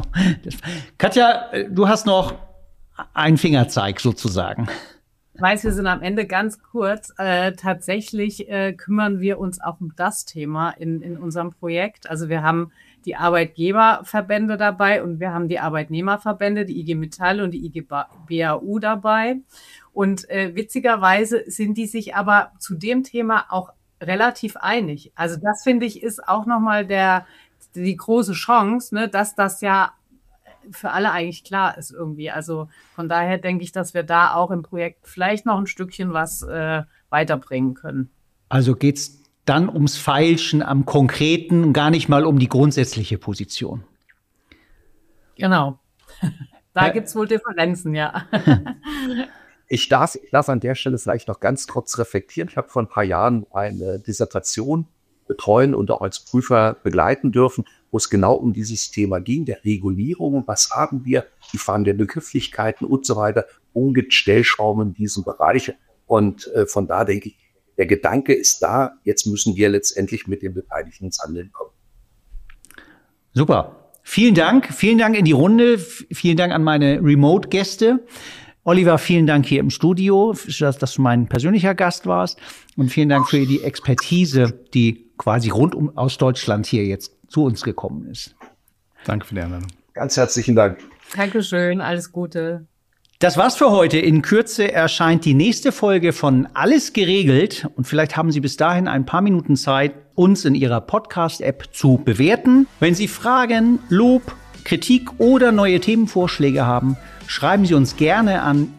Katja, du hast noch einen Fingerzeig sozusagen. Ich weiß, wir sind am Ende ganz kurz. Tatsächlich kümmern wir uns auch um das Thema in unserem Projekt. Also wir haben die Arbeitgeberverbände dabei und wir haben die Arbeitnehmerverbände, die IG Metall und die IG BAU dabei. Und witzigerweise sind die sich aber zu dem Thema auch relativ einig. Also das, finde ich, ist auch nochmal die große Chance, ne, dass das ja für alle eigentlich klar ist irgendwie. Also von daher denke ich, dass wir da auch im Projekt vielleicht noch ein Stückchen was weiterbringen können. Also geht's dann ums Feilschen am Konkreten und gar nicht mal um die grundsätzliche Position. Genau. Da gibt's wohl Differenzen, ja. Ich darf an der Stelle vielleicht noch ganz kurz reflektieren. Ich habe vor ein paar Jahren eine Dissertation betreuen und auch als Prüfer begleiten dürfen, wo es genau um dieses Thema ging, der Regulierung. Was haben wir? Wie fahren wir Begrifflichkeiten und so weiter? Wo gibt Stellschrauben in diesem Bereich? Und von da denke ich, der Gedanke ist da. Jetzt müssen wir letztendlich mit den Beteiligten ins Handeln kommen. Super. Vielen Dank in die Runde. Vielen Dank an meine Remote-Gäste. Oliver, vielen Dank hier im Studio, dass du mein persönlicher Gast warst. Und vielen Dank für die Expertise, die quasi rund aus Deutschland hier jetzt zu uns gekommen ist. Danke für die Einladung. Ganz herzlichen Dank. Dankeschön, alles Gute. Das war's für heute. In Kürze erscheint die nächste Folge von Alles geregelt. Und vielleicht haben Sie bis dahin ein paar Minuten Zeit, uns in Ihrer Podcast-App zu bewerten. Wenn Sie Fragen, Lob, Kritik oder neue Themenvorschläge haben, schreiben Sie uns gerne an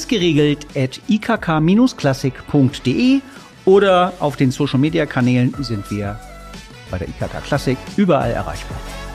allesgeregelt@ikk-klassik.de oder auf den Social-Media-Kanälen sind wir bei der IKK Klassik überall erreichbar.